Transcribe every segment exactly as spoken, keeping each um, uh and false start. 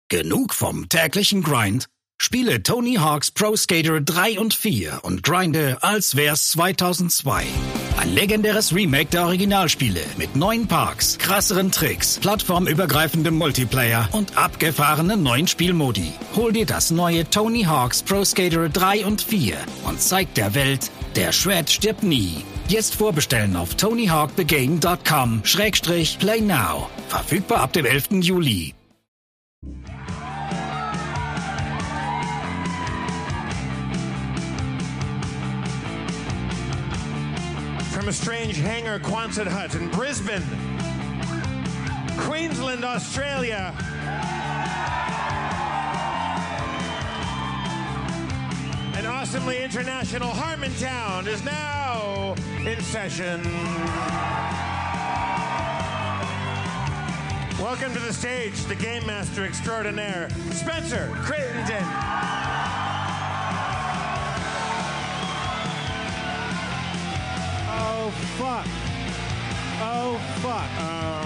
Genug vom täglichen Grind? Spiele Tony Hawk's Pro Skater drei und vier und grinde, als wär's zweitausendzwei. Ein legendäres Remake der Originalspiele mit neuen Parks, krasseren Tricks, plattformübergreifendem Multiplayer und abgefahrenen neuen Spielmodi. Hol dir das neue Tony Hawk's Pro Skater drei und vier und zeig der Welt, der Shred stirbt nie. Jetzt vorbestellen auf tonyhawkthegame dot com Schrägstrich play now. Verfügbar ab dem elften Juli. From a strange hangar Quonset hut in Brisbane, Queensland, Australia. An awesomely international Harmontown is now in session. Welcome to the stage, the Game Master Extraordinaire, Spencer Crittenden. Oh, fuck. Oh, fuck. Uh,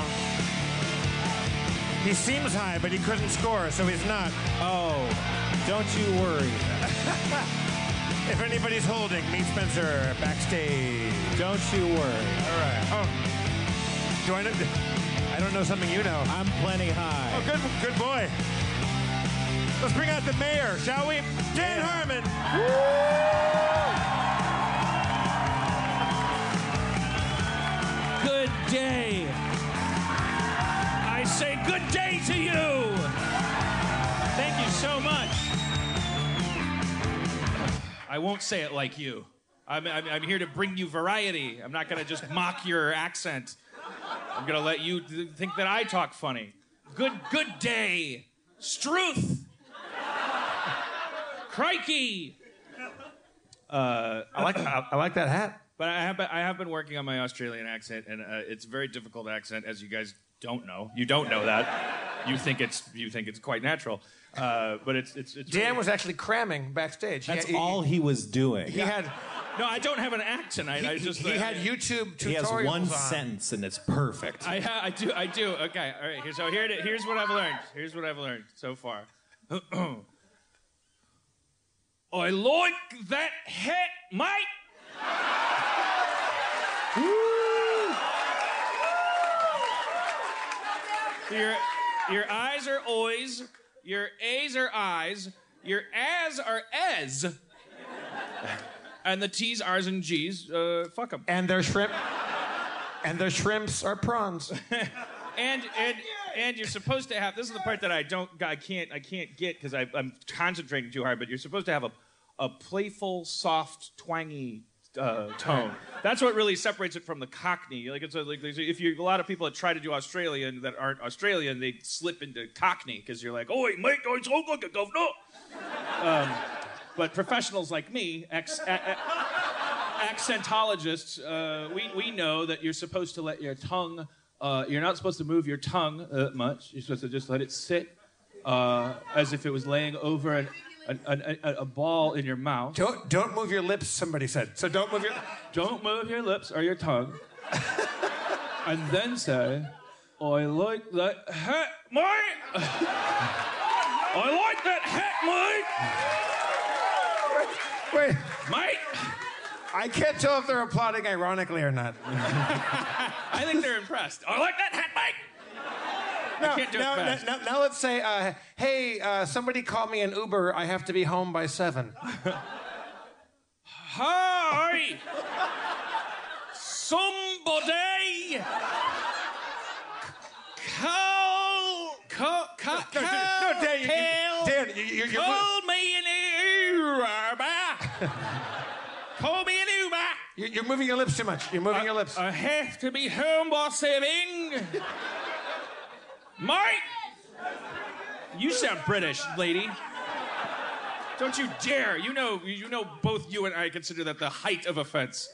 he seems high, but he couldn't score, so he's not. Oh, don't you worry. If anybody's holding, meet Spencer backstage. Don't you worry. All right. Oh, do I know? I don't know something you know. I'm plenty high. Oh, good, good boy. Let's bring out the mayor, shall we? Dan yeah. Harmon. Woo! Good day. I say good day to you. Thank you so much. I won't say it like you. I'm, I'm, I'm here to bring you variety. I'm not going to just mock your accent. I'm going to let you th- think that I talk funny. Good, good day. Struth. Crikey. Uh, I like, I, I like that hat. But I have, been, I have been working on my Australian accent, and uh, it's a very difficult accent, as you guys don't know. You don't know that. You think it's you think it's quite natural, uh, but it's it's. it's Dan really... was actually cramming backstage. That's he, all he was doing. He had. No, I don't have an accent. I, He, I just. he I, had YouTube tutorials. He has one on. sentence, and it's perfect. I ha- I do I do. Okay, all right. Here, so here it is. Here's what I've learned. Here's what I've learned so far. I like that hat, mate. Your, your eyes are oys, your A's are eyes, your A's are es, and the T's, R's, and G's, uh, fuck them. And their shrimp. And their shrimps are prawns. and and and you're supposed to have. This is the part that I don't, I can't, I can't get because I'm concentrating too hard. But you're supposed to have a, a playful, soft, twangy. Uh, tone. That's what really separates it from the Cockney. Like it's a, like if you a lot of people that try to do Australian that aren't Australian, they slip into Cockney because you're like, "Oh, mate, I talk like a governor." Um, but professionals like me, ex, a, a, accentologists, uh, we we know that you're supposed to let your tongue. Uh, you're not supposed to move your tongue uh, much. You're supposed to just let it sit uh, as if it was laying over an. A, a, a, a ball in your mouth. Don't don't move your lips. Somebody said. So don't move your. Don't move your lips or your tongue. And then say, "I like that hat, mate. I like that hat, Wait, wait, mate. I can't tell if they're applauding ironically or not. I think they're impressed. I like that hat, mate. No, I can't do now, it fast. now, now let's say, uh, hey, uh, somebody call me an Uber. I have to be home by seven. Hi! Somebody! Call... Call... Call... No, no, no, Dan, you, you, Dan, you, you, you're... Call me an Uber! Call me an Uber! You're, you're moving your lips too much. You're moving I, your lips. I have to be home by seven. Mate! You sound British, lady. Don't you dare. You know, you know both you and I consider that the height of offense.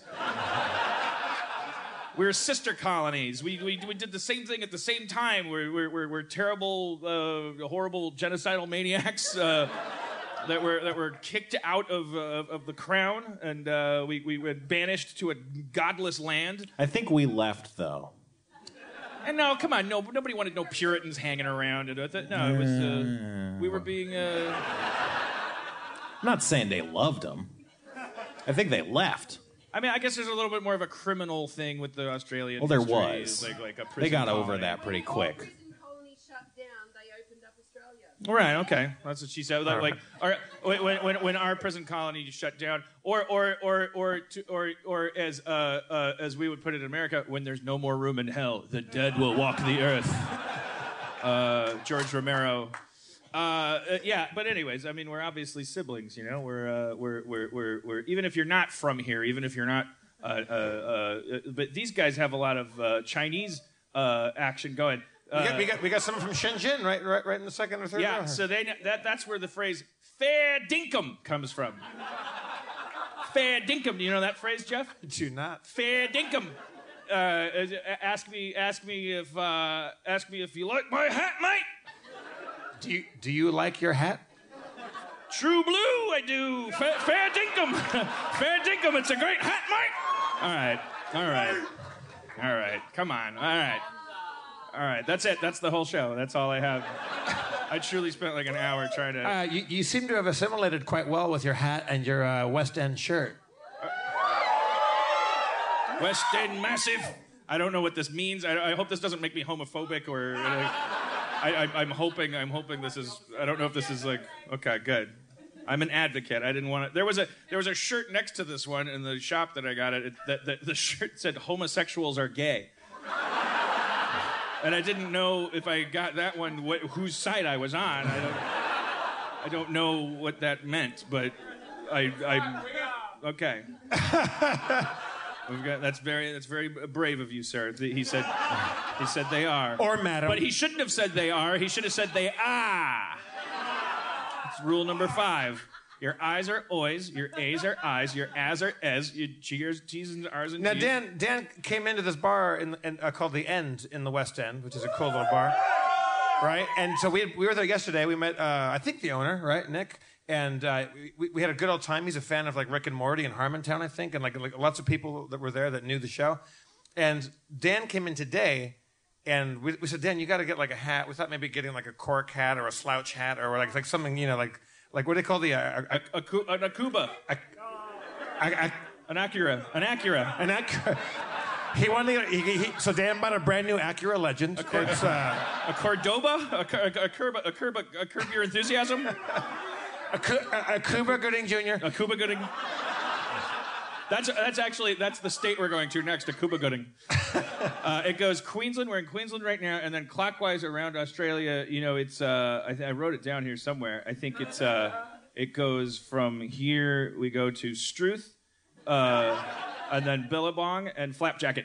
We're sister colonies. We, we, we did the same thing at the same time. We're, we're, we're, we're terrible, uh, horrible, genocidal maniacs uh, that were that were kicked out of uh, of the crown, and uh, we, we were banished to a godless land. I think we left, though. And no, come on, no, nobody wanted no Puritans hanging around. And, uh, no, it was, uh, we were being, uh... I'm not saying they loved him. I think they left. I mean, I guess there's a little bit more of a criminal thing with the Australian Well, there history. was. Like, like a prison They got colony. over that pretty quick. Prison colony shut down, they opened up Australia. Right, okay. That's what she said. Like, like our, when, when, when our prison colony shut down, or or or or to, or, or as uh, uh, as we would put it in America, when there's no more room in hell, the dead will walk the earth. Uh, George Romero. Uh, uh, yeah, but anyways, I mean, we're obviously siblings, you know. We're uh, we're, we're we're we're even if you're not from here, even if you're not. Uh, uh, uh, but these guys have a lot of uh, Chinese uh, action going. Uh, We got, we got we got someone from Shenzhen, right? Right, right in the second or third Yeah, row. so they that that's where the phrase "fair dinkum" comes from. Fair dinkum. Do you know that phrase, Jeff? Do not. Fair dinkum. Uh, ask me, ask me if, uh, ask me if you like my hat, mate. Do you do you like your hat? True blue, I do. Fair, fair dinkum. Fair dinkum. It's a great hat, mate. All right, all right, all right. Come on, all right. All right, that's it. That's the whole show. That's all I have. I truly spent like an hour trying to... Uh, you, you seem to have assimilated quite well with your hat and your uh, West End shirt. West End Massive. I don't know what this means. I, I hope this doesn't make me homophobic or... Uh, I, I, I'm hoping, I'm hoping this is... I don't know if this is like... Okay, good. I'm an advocate. I didn't want to... There was a there was a shirt next to this one in the shop that I got it. it that, that the shirt said homosexuals are gay. And I didn't know if I got that one, what, whose side I was on. I don't, I don't know what that meant, but I, I'm okay. We've got, that's very, that's very brave of you, sir. He said, he said they are. Or madam. But he shouldn't have said they are. He should have said they are. It's rule number five. Your I's are oys, your A's are I's, your A's are es, your G's, T's, and R's and Now, G's. Dan Dan came into this bar in, in, uh, called The End in the West End, which is a cool little bar, right? And so we we were there yesterday. We met, uh, I think, the owner, right, Nick? And uh, we, we had a good old time. He's a fan of, like, Rick and Morty and Harmontown, I think, and, like, like lots of people that were there that knew the show. And Dan came in today, and we, we said, Dan, you got to get, like, a hat. We thought maybe getting, like, a cork hat or a slouch hat or, like, like something, you know, like... Like, what do they call the... Uh, A, a, cu- an Akuba. a, a, a, An Acura. An Acura. an Acura. He wanted to, he, he, so Dan bought a brand new Acura Legend. It's, uh, A Cordoba? A, a, a, curb, a, curb, a curb your enthusiasm? a, Cu- a, a Cuba Gooding Junior A Cuba Gooding? That's that's actually, that's the state we're going to next, a Cuba Gooding. Uh, it goes Queensland, we're in Queensland right now, and then clockwise around Australia, you know, it's, uh, I, th- I wrote it down here somewhere. I think it's, uh, it goes from here, we go to Struth, uh, and then Billabong and Flapjacket.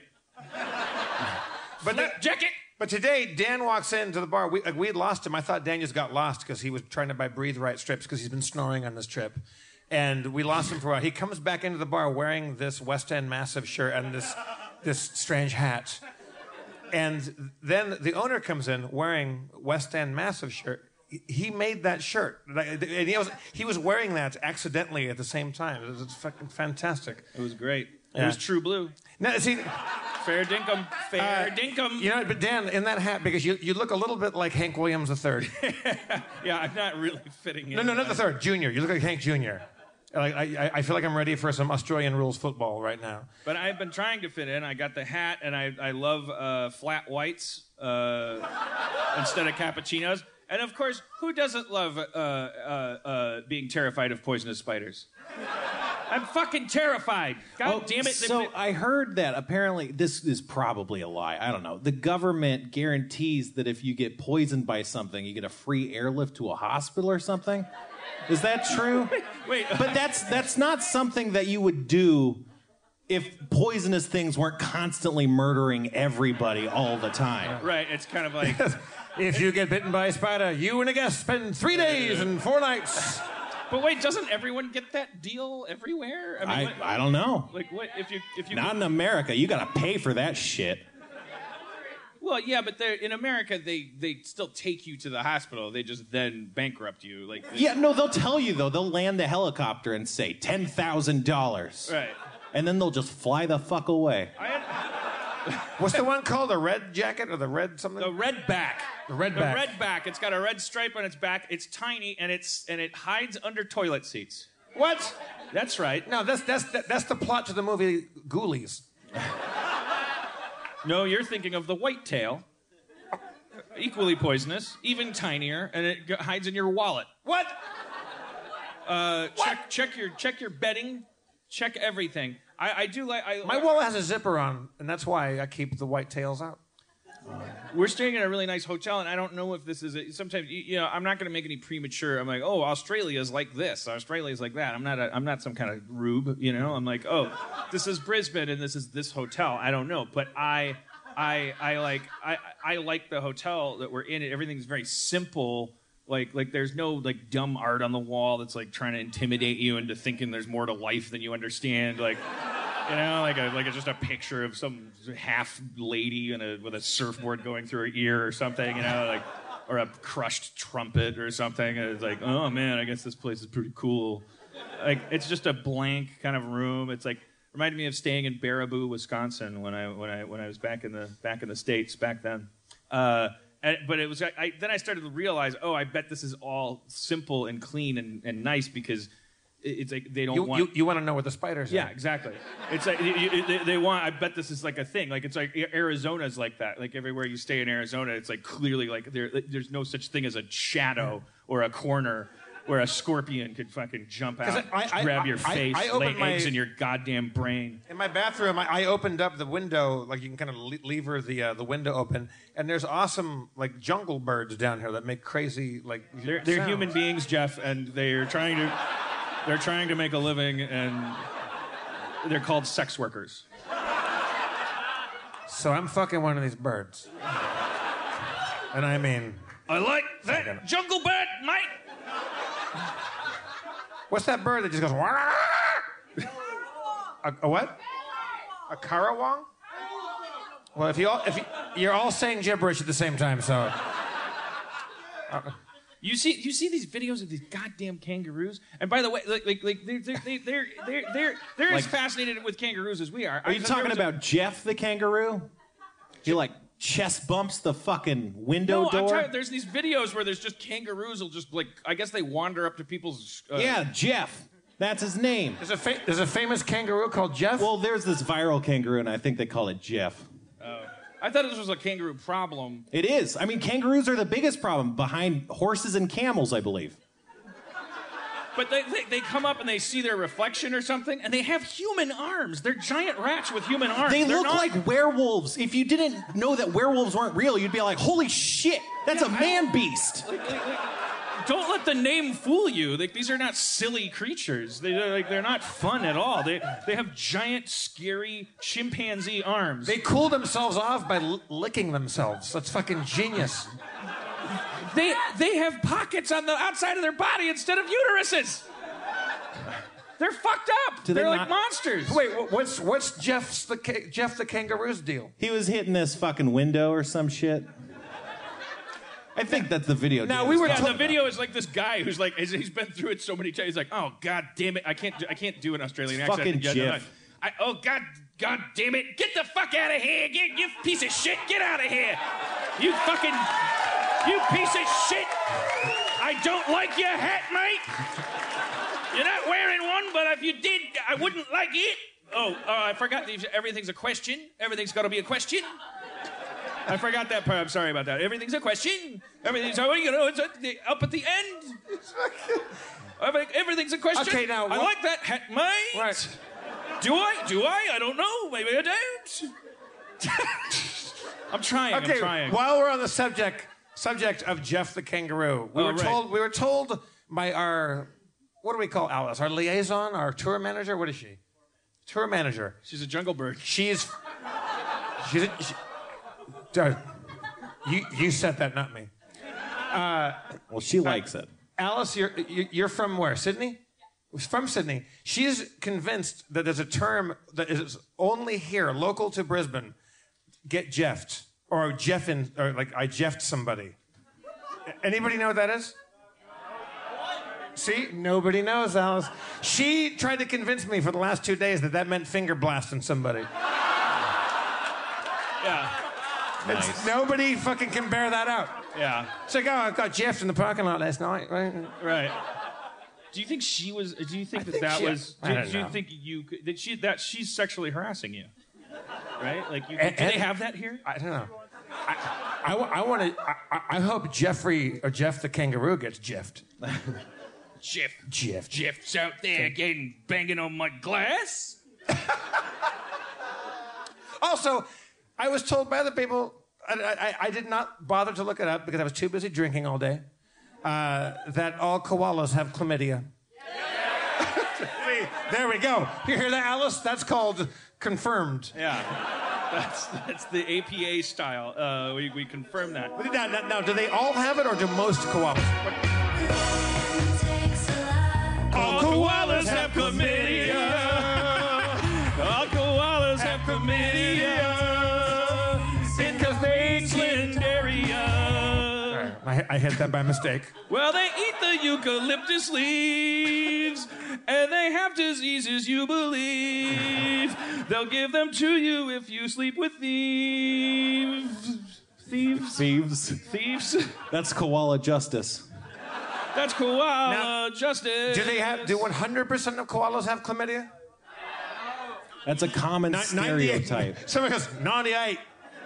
But, the, Jacket! but today, Dan walks into the bar. We, like, we had lost him. I thought Dan just got lost because he was trying to buy Breathe Right strips because he's been snoring on this trip. And we lost him for a while. He comes back into the bar wearing this West End Massive shirt and this this strange hat. And then the owner comes in wearing West End Massive shirt. He made that shirt. And he was, he was wearing that accidentally at the same time. It was fucking fantastic. It was great. It Yeah. was True Blue. Now, see, Fair dinkum. Fair Uh, dinkum. you know, but Dan, in that hat, because you, you look a little bit like Hank Williams the third. Yeah, I'm not really fitting in. No, no, not the third. Junior. You look like Hank Junior Like, I, I feel like I'm ready for some Australian rules football right now. But I've been trying to fit in. I got the hat, and I, I love uh, flat whites uh, instead of cappuccinos. And of course, who doesn't love uh, uh, uh, being terrified of poisonous spiders? I'm fucking terrified. God Oh, damn it. So I heard that apparently this is probably a lie. I don't know. The government guarantees that if you get poisoned by something, you get a free airlift to a hospital or something. Is that true? Wait, But that's that's not something that you would do if poisonous things weren't constantly murdering everybody all the time. right, it's kind of like... If you get bitten by a spider, you and a guest spend three days and four nights. But wait, doesn't everyone get that deal everywhere? I mean, I, what, I don't know. like what if you if you Not in America. You got to pay for that shit. Well, yeah, but they're, in America they they still take you to the hospital. They just then bankrupt you. Like Yeah, no, they'll tell you, though. They'll land the helicopter and say ten thousand dollars. right. And then they'll just fly the fuck away. I, What's the one called? The red jacket or the red something? The red back. The red The back. red back. It's got a red stripe on its back. It's tiny and it's and it hides under toilet seats. What? That's right. No, that's that's that's the plot to the movie Ghoulies. No, you're thinking of the whitetail. Equally poisonous, even tinier, and it g- hides in your wallet. What? Uh, check check your check your bedding, check everything. I, I do like. I, My wallet has a zipper on, and that's why I keep the white tails out. We're staying in a really nice hotel, and I don't know if this is. A, sometimes you, you know, I'm not going to make any premature. I'm like, oh, Australia's like this, Australia's like that. I'm not. A, I'm not some kind of rube, you know. I'm like, oh, this is Brisbane, and this is this hotel. I don't know, but I, I, I like. I, I like the hotel that we're in. It everything's very simple. Like, like there's no like dumb art on the wall that's like trying to intimidate you into thinking there's more to life than you understand. Like. You know, like a like a, just a picture of some half lady in a, with a surfboard going through her ear or something, you know, like, or a crushed trumpet or something. And it's like, oh man, I guess this place is pretty cool. Like, it's just a blank kind of room. It's like reminded me of staying in Baraboo, Wisconsin, when I when I when I was back in the back in the States back then. Uh, and, but it was I, I then I started to realize, oh, I bet this is all simple and clean and, and nice because. It's like they don't You, want. you, you want to know where the spiders are? Yeah, exactly. It's like you, you, they, they want. I bet this is like a thing. Like it's like Arizona's like that. Like everywhere you stay in Arizona, it's like clearly like there. There's no such thing as a shadow or a corner where a scorpion could fucking jump out, I- I- grab I- your I- face, I lay opened my- eggs in your goddamn brain. In my bathroom, I, I opened up the window, like you can kind of le- lever the uh, the window open, and there's awesome like jungle birds down here that make crazy like. They're, they're sounds. human beings, Jeff, and they're trying to. They're trying to make a living, and they're called sex workers. So I'm fucking one of these birds, and I mean, I like that jungle bird, mate. what's that bird that just goes? Wah? A, a what? A karawang? Well, if you all if you, you're all saying gibberish at the same time, so. Uh, You see, you see these videos of these goddamn kangaroos. And by the way, like, like, like they're, they're, they're, they're, they're, they're, they're as Like- fascinated with kangaroos as we are. Are you talking about Jeff the kangaroo? He like chest bumps the fucking window No, I'm door. talking, there's these videos where there's just kangaroos will just like, I guess they wander up to people's. Uh, Yeah, Jeff. That's his name. there's a fa- there's a famous kangaroo called Jeff. Well, there's this viral kangaroo, and I think they call it Jeff. I thought this was a kangaroo problem. It is. I mean, kangaroos are the biggest problem behind horses and camels, I believe. But they, they, they come up and they see their reflection or something, and they have human arms. They're giant rats with human arms. They They're look not- like werewolves. If you didn't know that werewolves weren't real, you'd be like, holy shit, that's a man beast. Like, like, like, don't let the name fool you. Like, these are not silly creatures. They, they're, like, they're not fun at all. They, they have giant, scary chimpanzee arms. They cool themselves off by l- licking themselves. That's fucking genius. They, they have pockets on the outside of their body instead of uteruses. They're fucked up. Do they They're like not- monsters. Wait, wh- what's what's Jeff's the ca- Jeff the kangaroo's deal? He was hitting this fucking window or some shit. I think that's the video. Now, Dan we was were Yeah, talking the video is like this guy who's like, he's, he's been through it so many times. He's like, oh god damn it, I can't, do, I can't do an Australian accent. Fucking Yeah, no, Jeff. no. I, oh god, god damn it, get the fuck out of here, get, you piece of shit, get out of here, you fucking, you piece of shit. I don't like your hat, mate. You're not wearing one, but if you did, I wouldn't like it. Oh, uh, I forgot. The, everything's a question. Everything's got to be a question. I forgot that part. I'm sorry about that. Everything's a question. Everything's, you know, it's a, the, up at the end. Everything- Everything's a question. Okay, now, I what- like that hat, mate. Right. Do I? Do I? I don't know. Maybe I don't. I'm trying. Okay, I'm trying. while we're on the subject subject of Jeff the kangaroo, we Oh, were right. told we were told by our what do we call Alice? Our liaison, our tour manager. What is she? Tour manager. She's a jungle bird. She's she's a, she, Dude, you you said that, not me. Well, she likes it. Alice, you're you- you're from where? Sydney? From Sydney. She's convinced that there's a term that is only here, local to Brisbane. Get Jeffed. Or Jeffin, or like I Jeffed somebody. Anybody know what that is? See, nobody knows, Alice. She tried to convince me for the last two days that that meant finger blasting somebody. Yeah. It's, Nice. nobody fucking can bear that out. Yeah. It's like, oh, I got Jeff in the parking lot last night, right? Right. Do you think she was? Do you think I that think that she- was? I Do, don't do you know. think you could- that she that she's sexually harassing you? Right? Like, you, And- do they and- have that here? I don't know. I, I, I want to. I, I hope Jeffrey or Jeff the kangaroo gets Jeffed. Jeff, Jeff. Jeff's out there getting banging on my glass. Also, I was told by other people. I, I, I did not bother to look it up because I was too busy drinking all day. Uh, that all koalas have chlamydia. See, there we go. You hear that, Alice? That's called confirmed. Yeah. That's that's the A P A style. Uh, we we confirm that. Now, now, now, do they all have it or do most koalas? All koalas have chlamydia. All koalas have chlamydia. Because they eat Slenderia. I, I hit that by mistake. Well, they eat the eucalyptus leaves, and they have diseases you believe. They'll give them to you if you sleep with thieves. Thieves? Thieves. Thieves? That's koala justice. That's koala Now, justice. Do they have? Do one hundred percent of koalas have chlamydia? That's a common Ni- stereotype. Someone goes ninety-eight.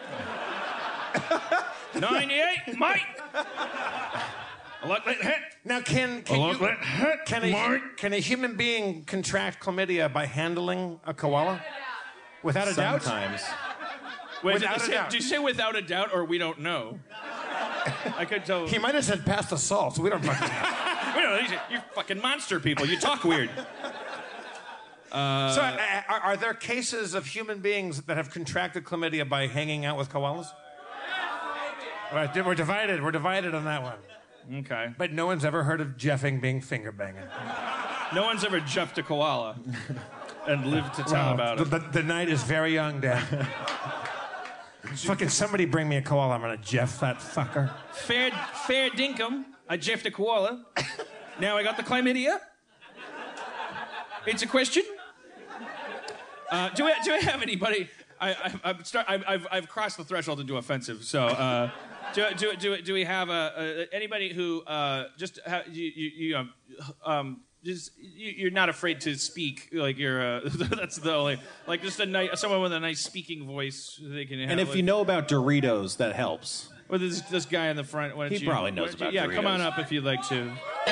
ninety-eight, mate. Look that hit. Now, can can Look you, that hit, can a mate. can a human being contract chlamydia by handling a koala? Without a doubt. Sometimes. Wait, Without did, a you say, doubt. did you say without a doubt or we don't know? I could tell. He might have said past assault, so we don't fucking know. We don't know. These are- You're fucking monster people. You talk weird. So, uh, are, are there cases of human beings that have contracted chlamydia by hanging out with koalas? All right, we're divided. We're divided on that one. Okay. But no one's ever heard of Jeffing being finger banging. No one's ever juffed a koala and lived to tell about the, it. the, the night is very young, Dan. Fucking somebody bring me a koala. I'm gonna Jeff that fucker. Fair, fair dinkum. I jeffed a koala. Now I got the chlamydia. It's a question. Uh, do I do I have anybody? I, I, I've, start, I've, I've I've crossed the threshold into offensive. So uh, do do do do we have a, a anybody who uh, just ha, you you, you um, um just you, you're not afraid to speak like you're uh, that's the only like just a nice someone with a nice speaking voice they can have. And if like, you know about Doritos, that helps. well, this this guy in the front. Why don't He you, probably knows why don't you- about Yeah, come on Doritos. up if you'd like to.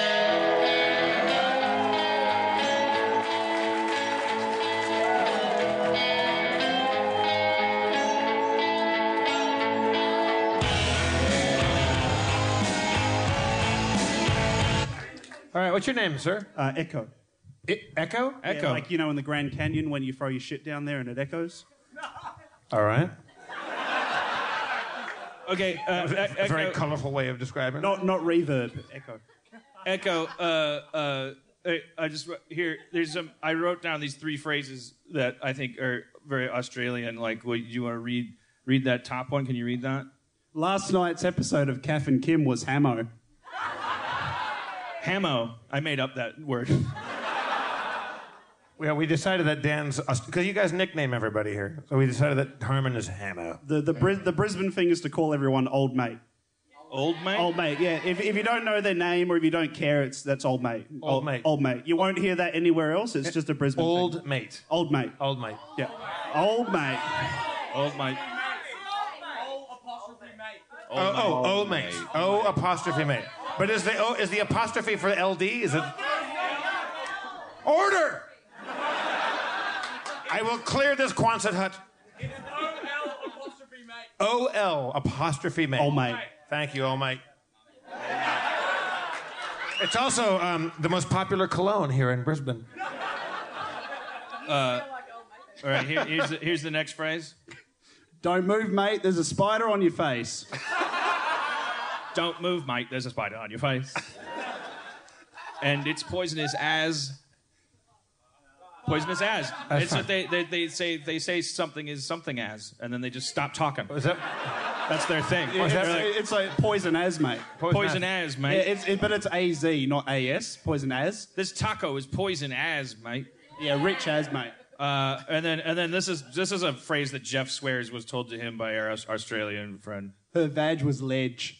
All right, what's your name, sir? Uh, echo. I- Echo? Echo. Yeah, like, you know, in the Grand Canyon when you throw your shit down there and it echoes? All right. Okay, uh, A e- very Echo, colorful way of describing it. Not not reverb, echo. Echo. Uh, uh, I- I just wrote- here. There's some. I wrote down these three phrases that I think are very Australian. Like, would you want to read read that top one? Can you read that? Last night's episode of Kath and Kim was Hamo. Hamo. I made up that word. Well, we decided that Dan's because you guys nickname everybody here, so we decided that Harmon is Hamo. The the, Bris- the Brisbane thing is to call everyone old mate. Old mate. Old mate, yeah. If, if you don't know their name or if you don't care, it's that's old mate. Old mate. Old mate. You won't hear that anywhere else. It's just a Brisbane Old thing. mate. Old mate. Old mate. Yeah. Old mate. Old mate. Oh, oh, oh, mate. O apostrophe mate. But is the O is the apostrophe for L D? Is it? Order! I will clear this Quonset hut. O L apostrophe mate. Old mate. Thank you, oh mate. It's also um, the most popular cologne here in Brisbane. All right. Here, here's the, here's the next phrase. Don't move, mate. There's a spider on your face. Don't move, mate. There's a spider on your face. And it's poisonous as. Poisonous as. That's It's fine. what they, they they say they say something is something as, and then they just stop talking. Is that That's their thing. It's, that- They're like, it's like poison as, mate. poison as, Yeah, mate. it's, it, but it's A Z, not A S. Poison as. This taco is poison as, mate. Yeah, rich as, mate. Uh, and then and then this is this is a phrase that Jeff swears was told to him by our Aus- Australian friend. Her vag was ledge.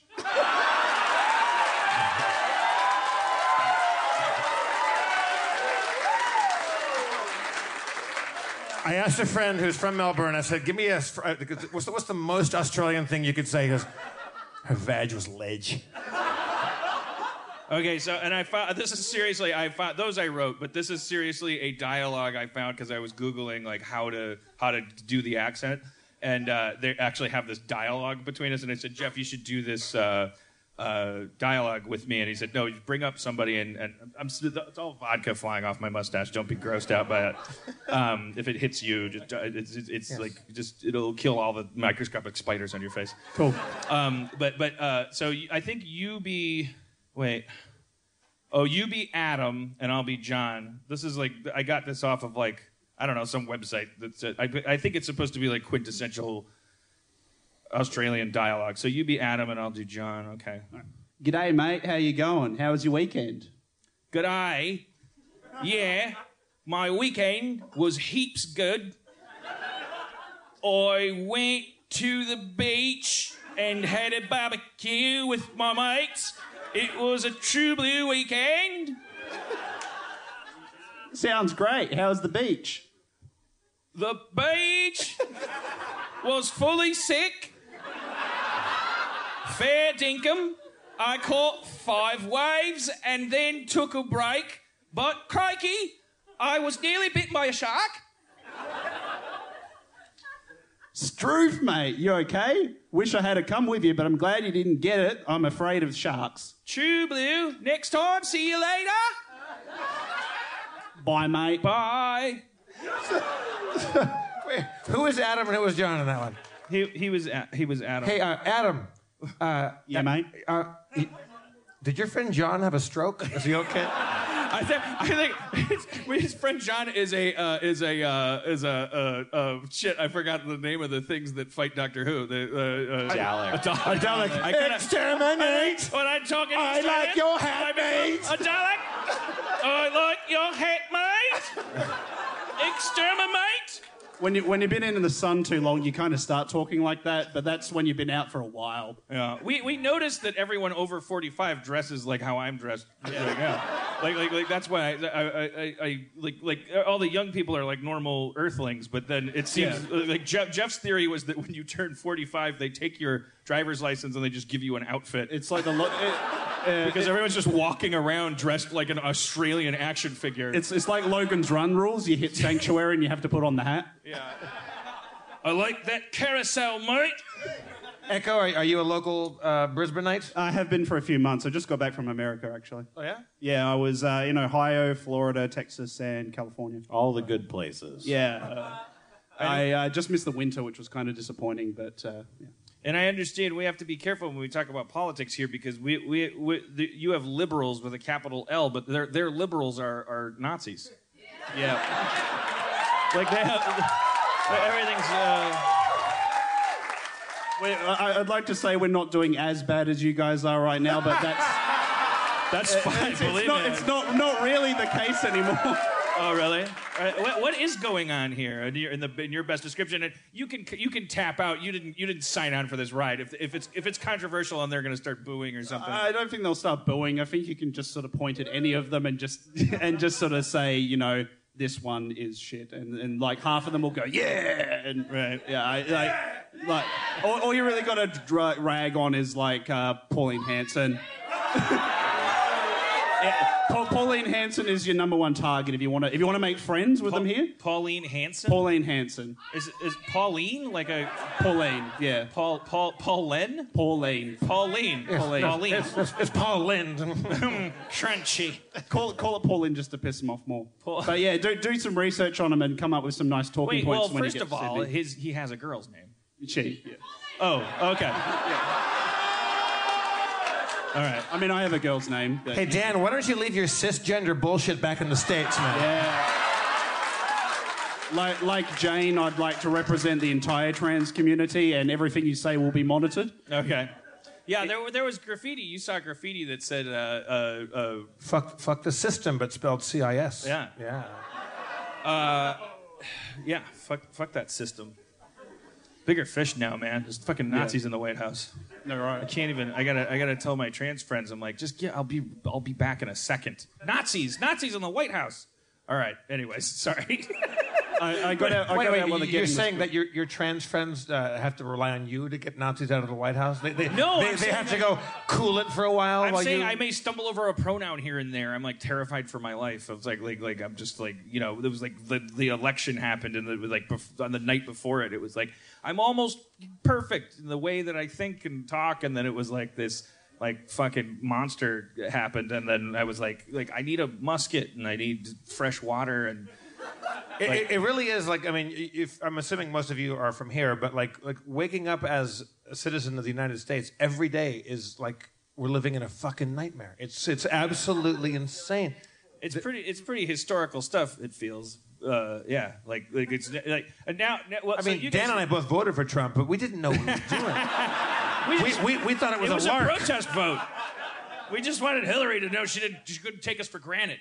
I asked a friend who's from Melbourne, I said, give me a... What's the, what's the most Australian thing you could say? He goes, her vag was ledge. Okay, so, and I found, this is seriously, I found, those I wrote, but this is seriously a dialogue I found because I was Googling, like, how to, how to do the accent. And uh, they actually have this dialogue between us, and I said, Jeff, you should do this uh, uh, dialogue with me. And he said, no, you bring up somebody, and, and I'm, it's all vodka flying off my mustache. Don't be grossed out by it. Um, if it hits you, just, it's, it's, it's yes. like, just, it'll kill all the microscopic spiders on your face. Cool. Um, but, but, uh, so I think you be... Wait. Oh, you be Adam, and I'll be John. This is like, I got this off of like, I don't know, some website that said, I, I think it's supposed to be like quintessential Australian dialogue. So you be Adam, and I'll do John. Okay. G'day, mate. How you going? How was your weekend? G'day. Yeah, my weekend was heaps good. I went to the beach and had a barbecue with my mates. It was a true blue weekend. Sounds great. How's the beach? The beach was fully sick. Fair dinkum. I caught five waves and then took a break. But crikey, I was nearly bitten by a shark. Struth, mate, you okay? Wish I had a come with you, but I'm glad you didn't get it. I'm afraid of sharks. True blue. Next time, see you later. Bye, mate. Bye. Wait, who was Adam and who was John in that one? He he was he was Adam. Hey, uh, Adam. Uh, yeah, mate. Uh, he, did your friend John have a stroke? Is he okay? I think I think his, his friend John is a uh, is a uh, is a uh, uh, shit. I forgot the name of the things that fight Doctor Who. The uh, uh, Dalek. A Dalek. A Dalek. I kinda, Exterminate. When I'm talking, I like your hat, mate. A Dalek. I like your hat, mate. Exterminate. When, you, when you've been in the sun too long, you kind of start talking like that, but that's when you've been out for a while. Yeah. We we noticed that everyone over forty-five dresses like how I'm dressed right now. Like, like, like that's why I, I, I, I, like, like all the young people are like normal Earthlings, but then it seems yeah. like Jeff, Jeff's theory was that when you turn forty-five, they take your driver's license and they just give you an outfit. It's like the lo- it, uh, because it, everyone's just walking around dressed like an Australian action figure. It's it's like Logan's Run rules. You hit Sanctuary and you have to put on the hat. Yeah. I like that carousel, mate. Echo, are, are you a local uh, Brisbaneite? I have been for a few months. I just got back from America, actually. Oh, yeah? Yeah, I was uh, in Ohio, Florida, Texas, and California. All the good places. Yeah. Uh, I uh, just missed the winter, which was kind of disappointing, but uh, yeah. And I understand we have to be careful when we talk about politics here because we, we, we the, you have liberals with a capital L, but their their liberals are, are Nazis. Yeah. Like they have everything's. Uh... Wait, I, I'd like to say we're not doing as bad as you guys are right now, but that's that's fine. It's, believe it's not. me. It's not not really the case anymore. Oh, really? Uh, what, what is going on here in your, in, the, in your best description? And you can you can tap out. You didn't you didn't sign on for this ride. If if it's if it's controversial and they're going to start booing or something. I don't think they'll start booing. I think you can just sort of point at any of them and just and just sort of say, you know, this one is shit, and, and like half of them will go, yeah, and right, yeah, I, like like all, all you really got to dra- rag on is like uh, Pauline Hanson. Yeah, Pa- Pauline Hanson is your number one target if you want to if you want to make friends with Pa- them here. Pauline Hanson. Pauline Hanson. Is is Pauline like a Pauline? Yeah. Paul Paul Pauline. Pauline. Pauline. Yes, Pauline. Pauline. It's, it's, it's Paul Lind. Crunchy. Call it call it Pauline just to piss him off more. Paul- But yeah, do do some research on him and come up with some nice talking Wait. points Well, when first you get of to all, Sydney. his he has a girl's name. She. Yeah. Oh. Okay. Yeah. All right. I mean, I have a girl's name. But Hey, Dan, why don't you leave your cisgender bullshit back in the States, man? Yeah. Like, like Jane, I'd like to represent the entire trans community, and everything you say will be monitored. Okay. Yeah, there there was graffiti. You saw graffiti that said, uh, uh, uh, Fuck, fuck the system, but spelled C I S. Yeah. Yeah. uh, Yeah, fuck, fuck that system. Bigger fish now, man. There's fucking Nazis yeah. in the White House. No, right. I can't even. I gotta. I gotta tell my trans friends. I'm like, just get. I'll be. I'll be back in a second. Nazis. Nazis in the White House. All right. Anyways, sorry. I, I got out. Wait, wait, wait you're saying that your your trans friends uh, have to rely on you to get Nazis out of the White House? They, they, no, they, they have to go cool it for a while. I'm while saying you... I may stumble over a pronoun here and there. I'm like terrified for my life. I was like, like, like I'm just like, you know, it was like the the election happened, and it was like bef- on the night before it, it was like I'm almost perfect in the way that I think and talk, and then it was like this. Like fucking monster happened, and then I was like, like I need a musket and I need fresh water, and it, like, it, it really is like I mean, if I'm assuming most of you are from here, but like like waking up as a citizen of the United States every day is like we're living in a fucking nightmare. It's it's absolutely insane. It's the, pretty it's pretty historical stuff. It feels. Uh, yeah, like like it's like and now. now well, I so mean, you Dan guys, and I both voted for Trump, but we didn't know what he was doing. we, we, just, we we thought it was, it was a lark. a protest vote. We just wanted Hillary to know she didn't she couldn't take us for granted.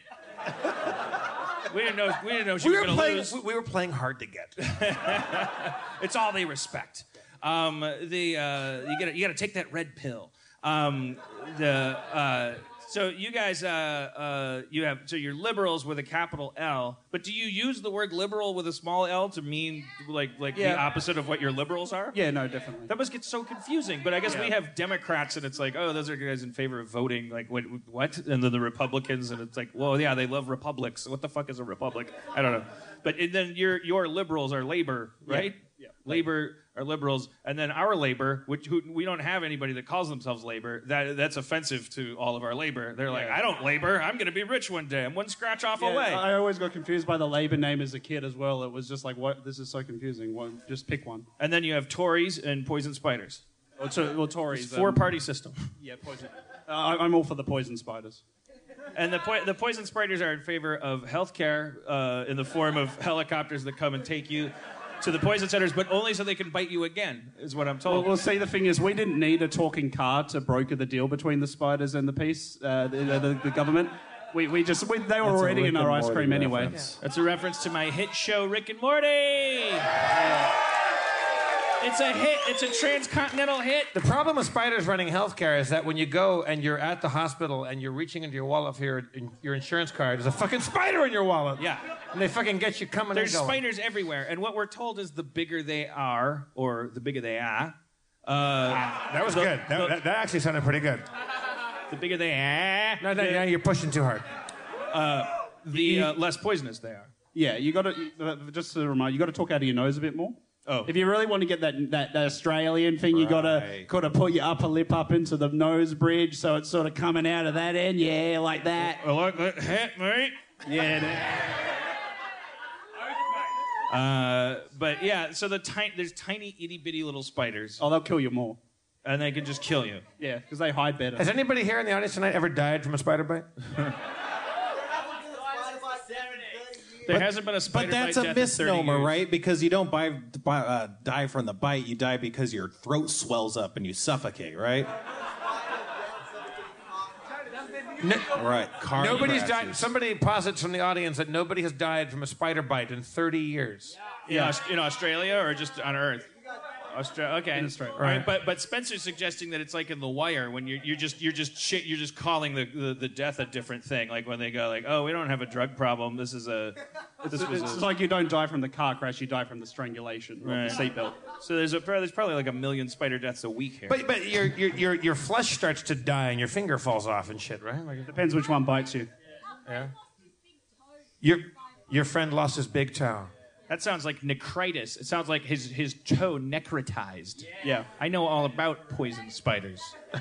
We didn't know we didn't know she we was were going to playing, lose. We were playing hard to get. It's all they respect. Um, the uh, you got you got to take that red pill. Um, the uh, so you guys uh, uh, you have so you're liberals with a capital L, but do you use the word liberal with a small L to mean like like Yeah. the opposite of what your liberals are? Yeah, no, definitely. That must get so confusing. But I guess Yeah. we have Democrats, and it's like, oh, those are guys in favor of voting. Like, what? what? And then the Republicans, and it's like, well, yeah, they love republics. What the fuck is a republic? I don't know. But and then your your liberals are labor, right? Yeah. Labor are liberals, and then our labor, which who, we don't have anybody that calls themselves labor. That that's offensive to all of our labor. They're like, Yeah. I don't labor. I'm going to be rich one day. I'm one scratch off Yeah, away. I always got confused by the Labour name as a kid as well. It was just like, what? This is so confusing. Well, just pick one. And then you have Tories and poison spiders. Well, to, well Tories. Four um, party system. Yeah, poison. Uh, I- I'm all for the poison spiders. And the po- the poison spiders are in favor of health care uh, in the form of helicopters that come and take you to the poison centers, but only so they can bite you again, is what I'm Well, told. well, see, the thing is, we didn't need a talking car to broker the deal between the spiders and the peace, uh, the, the, the government. We, we just, we, they were That's a already Rick in our and ice Morty cream anyway. reference. That's a reference to my hit show, Rick and Morty. It's a hit. It's a transcontinental hit. The problem with spiders running healthcare is that when you go and you're at the hospital and you're reaching into your wallet for your, your insurance card, there's a fucking spider in your wallet. Yeah. And they fucking get you coming There's and going. spiders everywhere, and what we're told is the bigger they are, or the bigger they are, uh, That was the- good. That, the- that, that actually sounded pretty good. the bigger they are, No, no, no, you're pushing too hard. the uh, less poisonous they are. Yeah, you got to, just to remind you, got to talk out of your nose a bit more. Oh. If you really want to get that that, that Australian thing, you got to Right. got to put your upper lip up into the nose bridge, so it's sort of coming out of that end. Yeah, like that. I like that hat, mate. Yeah. Uh, but yeah, so the ti- there's tiny itty bitty little spiders, Oh, they'll kill you more. and they can just kill you. Yeah, because they hide better. Has anybody here in the audience tonight ever died from a spider bite? There hasn't been a spider But that's bite a death in thirty misnomer, years. right? Because you don't buy, buy, uh, die from the bite. You die because your throat swells up and you suffocate, right? No, Right. Car nobody's crashes. died. Somebody posits from the audience that nobody has died from a spider bite in thirty years. In, Aus- in Australia or just on Earth? Austra- okay. In Australia. All right. But but Spencer's suggesting that it's like in The Wire when you're you're just you're just shit, you're just calling the, the, the death a different thing. Like when they go like, oh, we don't have a drug problem. This is a this was It's a, like you don't die from the car crash, you die from the strangulation of Right. the seatbelt. so there's a there's probably like a million spider deaths a week here. But but your your your your flesh starts to die and your finger falls off and shit, right? Like, Depends which one bites you. yeah. Your your friend lost his big toe. That sounds like necritis. It sounds like his his toe necrotized. Yeah. I know all about poison spiders.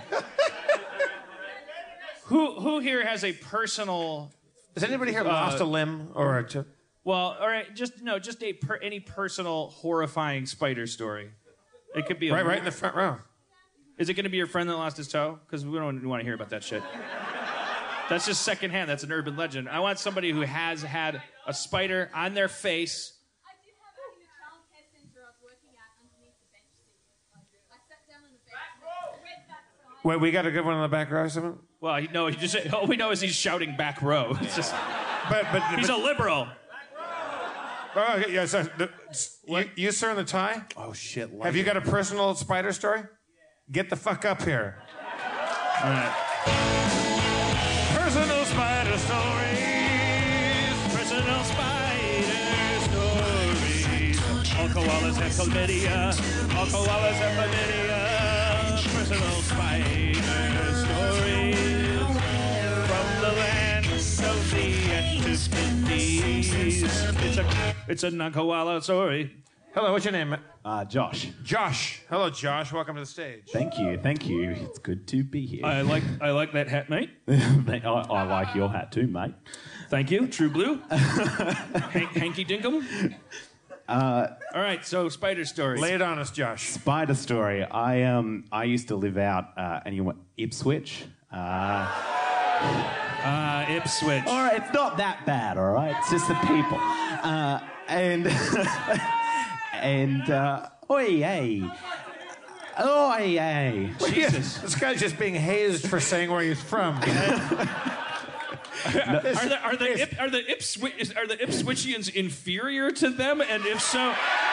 who who here has a personal? Has anybody here lost a limb or a toe? Well, all right, just no, just a per, any personal horrifying spider story. It could be a, Right, right in the front row. Is it going to be your friend that lost his toe? Because we don't want to hear about that shit. That's just secondhand. That's an urban legend. I want somebody who has had a spider on their face. I did have it in the childcare centre I was working at underneath the bench seat. I sat down on the bench and read that sign. Wait, we got a good one in the back row, someone? Well, he, no, he just all we know is he's shouting back row. It's just But but he's a liberal. Oh, okay, yeah, so, the, you, you, sir, in the tie? Oh, shit. Like Have you it. got a personal spider story? Get the fuck up here. All right. Personal spider stories. Personal spider stories. All koalas have chlamydia. All koalas have chlamydia. Personal spider stories from the land of the Antipodes. It's a it's a non-koala story. Hello, what's your name? Uh, Josh. Josh. Hello, Josh. Welcome to the stage. Thank you, thank you. It's good to be here. I like I like that hat, mate. I, I like your hat too, mate. Thank you, True Blue. Hank, Hanky Dinkum. Uh, All right, so spider stories. Lay it on us, Josh. Spider story. I um I used to live out uh, and you went Ipswich. Uh, Uh, Ipswich. all right, it's not that bad. All right, it's just the people. Uh, and and uh, oi hey, oi hey. Jesus. This guy's just being hazed for saying where he's from. Are the are the Ip, are the Ipswich are the Ipswichians inferior to them? And if so,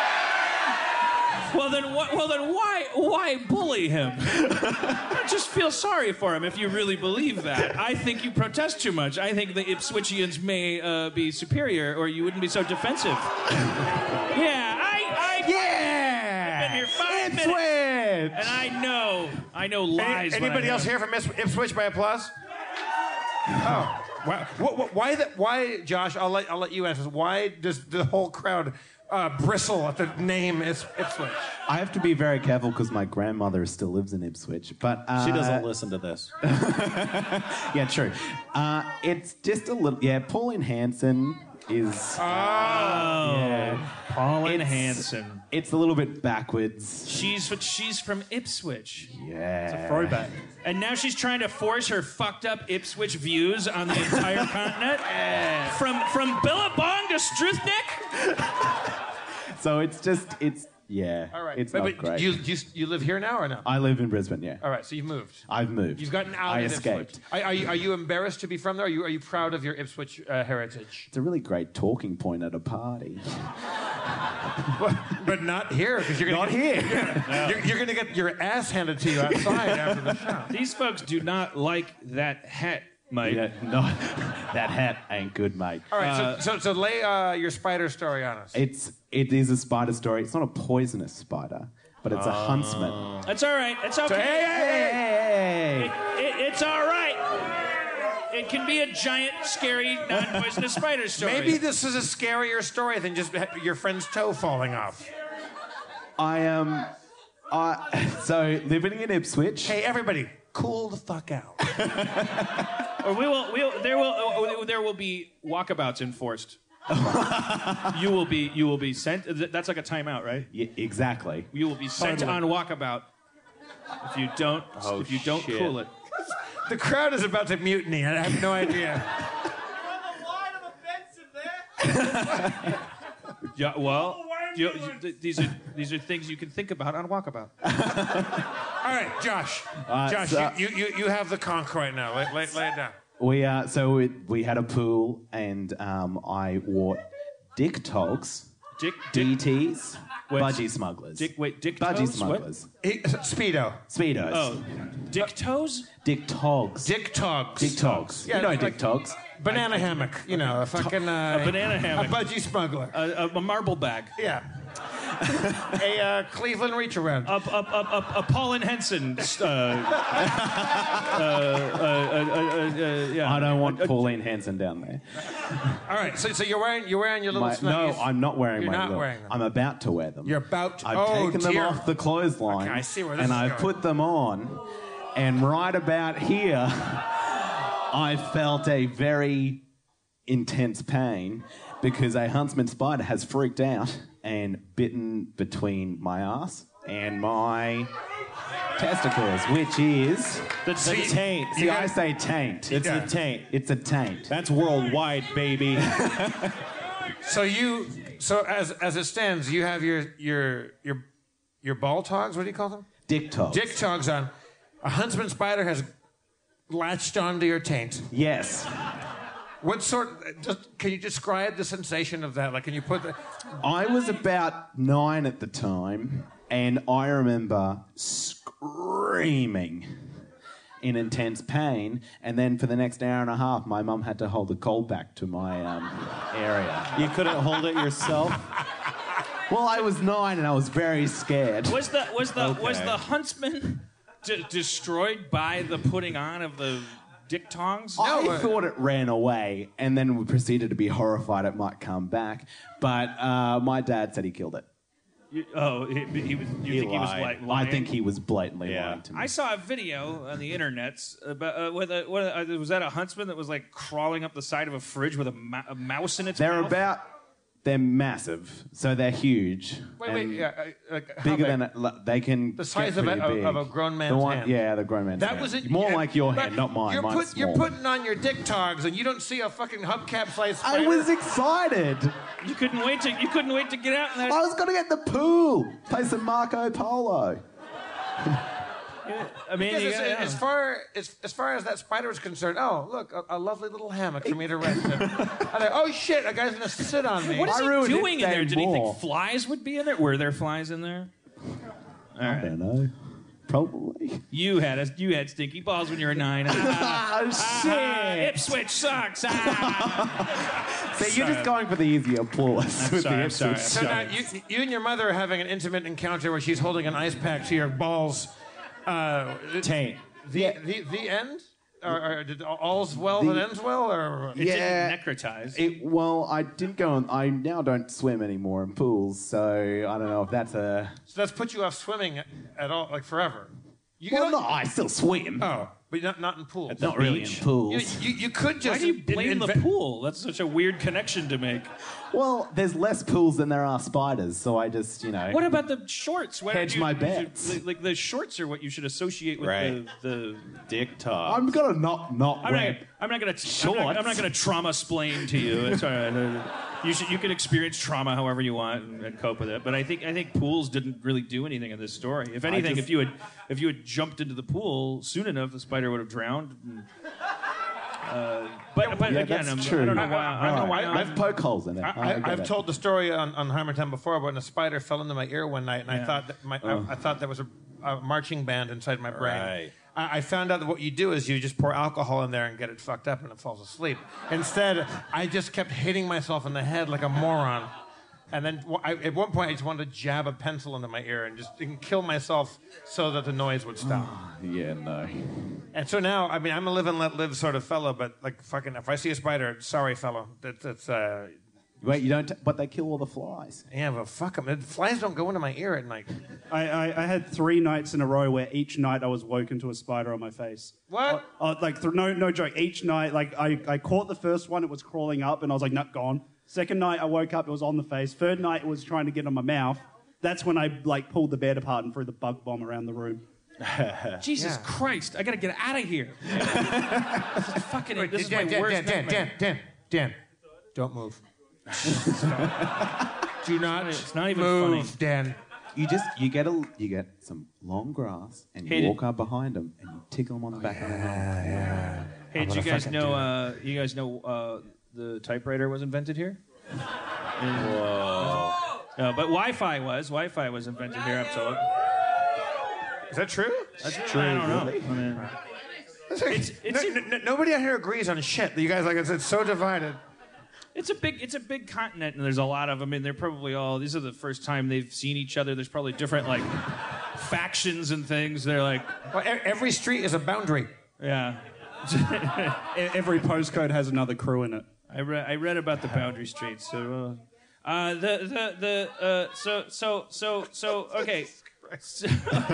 well then what? Well then why why bully him? Just feel sorry for him if you really believe that. I think you protest too much. I think the Ipswichians may uh, be superior, or you wouldn't be so defensive. Yeah, I I Yeah. I've been here five Ipswich. minutes, and I know I know lies. Any, when I anybody else have- here from Ips- Ipswich by applause? Oh. Why, wh- why, the, why, Josh, I'll let, I'll let you answer. Why does the whole crowd uh, bristle at the name Ips- Ipswich? I have to be very careful because my grandmother still lives in Ipswich, but uh, She doesn't listen to this. Yeah, true. Uh, it's just a little. Yeah, Pauline Hanson is. Oh, Yeah. Pauline It's- Hanson. It's a little bit backwards. She's she's from Ipswich. Yeah. Throwback. And now she's trying to force her fucked up Ipswich views on the entire continent. From from Billabong to Struthnick. So it's just it's yeah. All right. It's but, not but great. You, you, you live here now or no? I live in Brisbane. Yeah. All right, so you've moved. I've moved. You've gotten out I of escaped. Ipswich. Are, are, you, are you embarrassed to be from there? Are you, are you proud of your Ipswich uh, heritage? It's a really great talking point at a party. But, but not here, because you're going Not here. You're, you're going to get your ass handed to you outside after the show. These folks do not like that hat, Mike. Yeah, no, that hat ain't good, mate. All right, so, so, so lay uh, your spider story on us. It's it is a spider story. It's not a poisonous spider, but it's a huntsman. That's all right. It's okay. Hey, hey, hey, Hey! It, it, it's all right. It can be a giant, scary, non-poisonous spider story. Maybe this is a scarier story than just your friend's toe falling off. I am. Um, I so living in Ipswich. Hey, everybody, cool the fuck out. Or we will. We will there will. uh, There will be walkabouts enforced. you will be. You will be sent. That's like a timeout, right? Yeah, exactly. You will be sent on walkabout if you don't. Oh, if you don't shit. cool it. The crowd is about to mutiny. I have no idea. Yeah. Well, you, you, th- these are these are things you can think about on walkabout. All right, Josh. Uh, Josh, so- you, you, you have the conch right now. Lay, lay, lay it down. We uh, so we, we had a pool, and um, I wore dick togs, Dick. D Dick. Ts, Wait, budgie smugglers. Dick. Wait. Dick budgie toes? What? smugglers. He, Speedo. Speedos. Oh, dick toes. Dick togs. Dick togs. Dick togs. Yeah, you know like- dick togs. Banana hammock. You know, a fucking... Uh, A banana hammock. A budgie smuggler. A, a, a marble bag. Yeah. a uh, Cleveland reach around. A, a, a, a, a Paulin Henson. Uh, uh, uh, uh, uh, uh, yeah. I don't want Uh, Pauline Hanson down there. All right, so, so you're wearing you're wearing your little My- snuggies. no, I'm not wearing You're my not little- wearing them. I'm about to wear them. You're about to. I've oh, taken them dear. off the clothesline. Okay, I see where this and is I've going. put them on, and right about here, I felt a very intense pain because a huntsman spider has freaked out and bitten between my ass and my testicles, which is That's See- the taint. see, I say taint. It's Yeah. the taint. It's a taint. That's worldwide, baby. So you so as as it stands, you have your your your your ball togs. What do you call them? Dick togs. Dick togs on. A huntsman spider has latched onto your taint. Yes. What sort? Just can you describe the sensation of that? Like, can you put the? I was about nine at the time, and I remember screaming in intense pain. And then for the next hour and a half, my mum had to hold the cold back to my um, area. You couldn't hold it yourself? Well, I was nine and I was very scared. Was the was the Okay. was the huntsman d- destroyed by the putting on of the dick tongs? I No, uh, thought it ran away, and then we proceeded to be horrified it might come back. But uh, my dad said he killed it. You- oh, he, he was. You He think he was lied. like I lying? think he was blatantly Yeah. lying to me. I saw a video on the internet about uh, with a, what, uh, was that a huntsman that was like crawling up the side of a fridge with a, ma- a mouse in its They're mouth? about, they're massive, so they're huge. Wait, wait, and yeah, uh, like, how Bigger big? than, a, they can The size get of a- pretty big. of a grown man's the one, hand. Yeah, the grown man's That hand. was it. More yeah, like your but hand, not mine. You're, Mine's put, you're small. putting on your dick togs, and you don't see a fucking hubcap-sized I spider. was excited. You couldn't wait to you couldn't wait to get out. And I was going to get in the pool, play some Marco Polo. I mean, Yes, you as, gotta- as far as as far as that spider was concerned, oh look, a, a lovely little hammock for me to rest in. I thought, oh shit, a guy's gonna sit on me. what is I he ruined it doing in there? then Did he more. think flies would be in there? Were there flies in there? All I right. don't know. Probably. You had a, you had stinky balls when you were nine. Ah, Oh, ah, shit. Ipswich sucks. Ah. So you're just going for the easy applause with sorry, the I'm sorry, Ipswich. So now you, you and your mother are having an intimate encounter where she's holding an ice pack to your balls. Uh, Taint. the, the the end, or, or did all's well The- that ends well, or It Yeah. didn't necrotize. It, well, I didn't go on. I now don't swim anymore in pools, so I don't know if that's a. so that's put you off swimming at all, like forever. You Well, don't- no, I still swim. Oh, but not not in pools. Not really in beach. You, pools. you, you could just. Why do you blame the invent- pool? That's such a weird connection to make. Well, there's less pools than there are spiders, so I just, you know. What about the shorts? Why Hedge don't you- my you should- bets. like, like the shorts are what you should associate with Right. the, the. Dick talk. I'm gonna not not I'm wear. not. I'm not gonna. I'm not, Shorts? I'm not gonna trauma splain to you. It's all right. Uh, You should. You can experience trauma however you want and, and cope with it. But I think. I think pools didn't really do anything in this story. If anything, just- if you had, if you had jumped into the pool soon enough, the spider would have drowned. And, uh, but but Yeah, again, that's I'm, true. I don't know why. I don't know why. Right. Let's poke holes in it. I, I I, get I've it. told the story on, on Harmontown before when a spider fell into my ear one night, and I Yeah. thought that my I, I thought there was a, a marching band inside my brain. Right. I, I found out that what you do is you just pour alcohol in there and get it fucked up, and it falls asleep. Instead, I just kept hitting myself in the head like a moron. And then w- I, at one point, I just wanted to jab a pencil into my ear and just and kill myself so that the noise would stop. Yeah, no. And so now, I mean, I'm a live and let live sort of fellow, but like fucking, if I see a spider, sorry, fellow. That, that's uh, Wait, you don't. T- but they kill all the flies. yeah, but fuck them. Flies don't go into my ear at night. I, I, I had three nights in a row where each night I was woken to a spider on my face. What? Oh, like th- no, no joke. Each night, like I, I caught the first one, it was crawling up, and I was like, "Nut, gone." Second night, I woke up, it was on the face. Third night, it was trying to get on my mouth. That's when I like pulled the bed apart and threw the bug bomb around the room. Jesus Yeah. Christ! I gotta get out of here. This is fucking. This is Dan, my Dan, worst Dan, Dan, nightmare. Dan, Dan, Dan, don't move. Do not It's not even move, funny. Dan. You just you get a you get some long grass and you Hey, did- walk up behind them and you tickle them on the back of the head. Hey, did you guys know? Uh, you guys know uh, the typewriter was invented here? Whoa! No, but Wi-Fi was. Wi-Fi was invented here. I'm told. Is that true? That's true. I don't know. I mean, It's, it's- no, no, nobody out here agrees on shit. You guys like it's, it's so divided. it's a big. It's a big continent, and there's a lot of them. I mean, they're probably all. These are the first time they've seen each other. There's probably different like factions and things. They're like, Well, e- every street is a boundary. yeah. E- Every postcode has another crew in it. I read I read about the boundary streets. So, uh, uh, the the the uh, so so so so okay. So-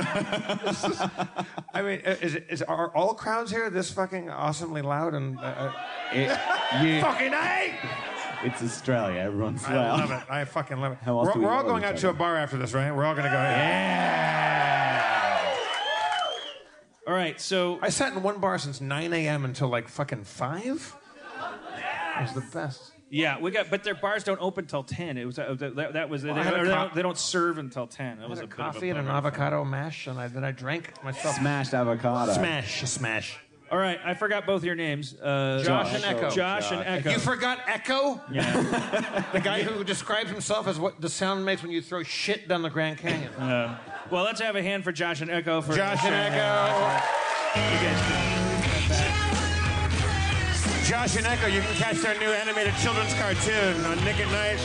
I mean, is, is are all crowds here this fucking awesomely loud and uh, uh, It, you, fucking A? it's Australia. Everyone's I loud. love it. I fucking love it. How else We're, do we we're all know going each out to a other? bar after this, right? We're all gonna go. Yeah. all right. So I sat in one bar since nine a.m. until like fucking five. It was the best. yeah, we got, but their bars don't open till ten. It was uh, that, that was they, I had a or they, co- don't, they don't serve until ten. That I was had a a bit of a coffee and an bummer. avocado mash, and I, then I drank myself. Smashed avocado. Smash, a smash. All right, I forgot both your names. Uh, Josh and Echo. Josh and Echo. You forgot Echo? Yeah. The guy who describes himself as what the sound makes when you throw shit down the Grand Canyon. Uh, well, let's have a hand for Josh and Echo. For Josh and Echo. You guys. Josh and Echo, you can catch their new animated children's cartoon on Nick at Night.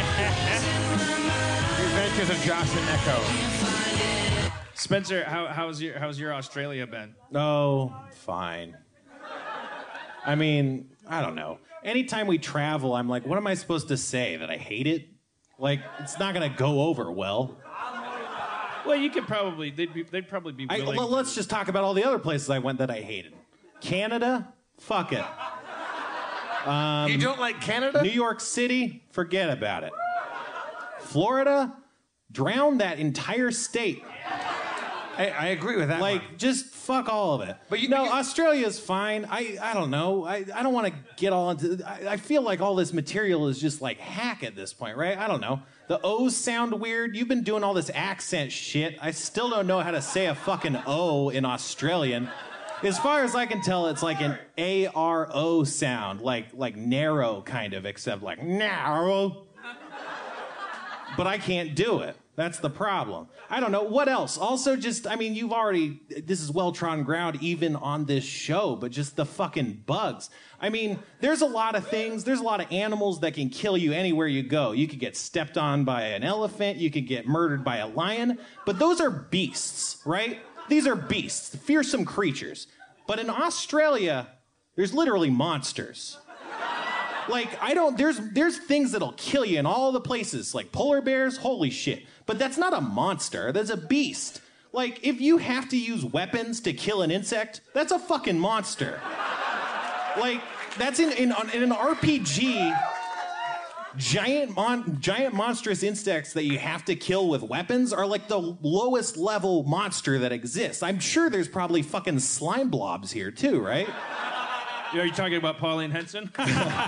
The Adventures of Josh and Echo. Spencer, how, how's your how's your Australia been? Oh, fine. I mean, I don't know. Anytime we travel, I'm like, what am I supposed to say? That I hate it? Like, it's not going to go over well. Well, you could probably, they'd, be, they'd probably be I, willing. well, let's just talk about all the other places I went that I hated. Canada? Fuck it. Um, you don't like Canada? New York City? Forget about it. Florida? Drown that entire state. I, I agree with that. Like, one. just fuck all of it. But you, no, you, Australia's fine. I, I don't know. I, I don't want to get all into... I, I feel like all this material is just like hack at this point, right? I don't know. The O's sound weird. You've been doing all this accent shit. I still don't know how to say a fucking O in Australian. As far as I can tell, it's like an A R O sound, like like narrow kind of, except like narrow. But I can't do it. That's the problem. I don't know. What else? Also, just, I mean, you've already, this is well-trodden ground even on this show, but just the fucking bugs. I mean, there's a lot of things, there's a lot of animals that can kill you anywhere you go. You could get stepped on by an elephant, you could get murdered by a lion, but those are beasts, right? These are beasts, fearsome creatures. But in Australia, there's literally monsters. Like, I don't, there's there's things that'll kill you in all the places, like polar bears, holy shit. But that's not a monster, that's a beast. Like, if you have to use weapons to kill an insect, that's a fucking monster. Like, that's in, in, in an R P G, giant, mon, giant monstrous insects that you have to kill with weapons are like the lowest level monster that exists. I'm sure there's probably fucking slime blobs here too, right? Are you talking about Pauline Henson? I'm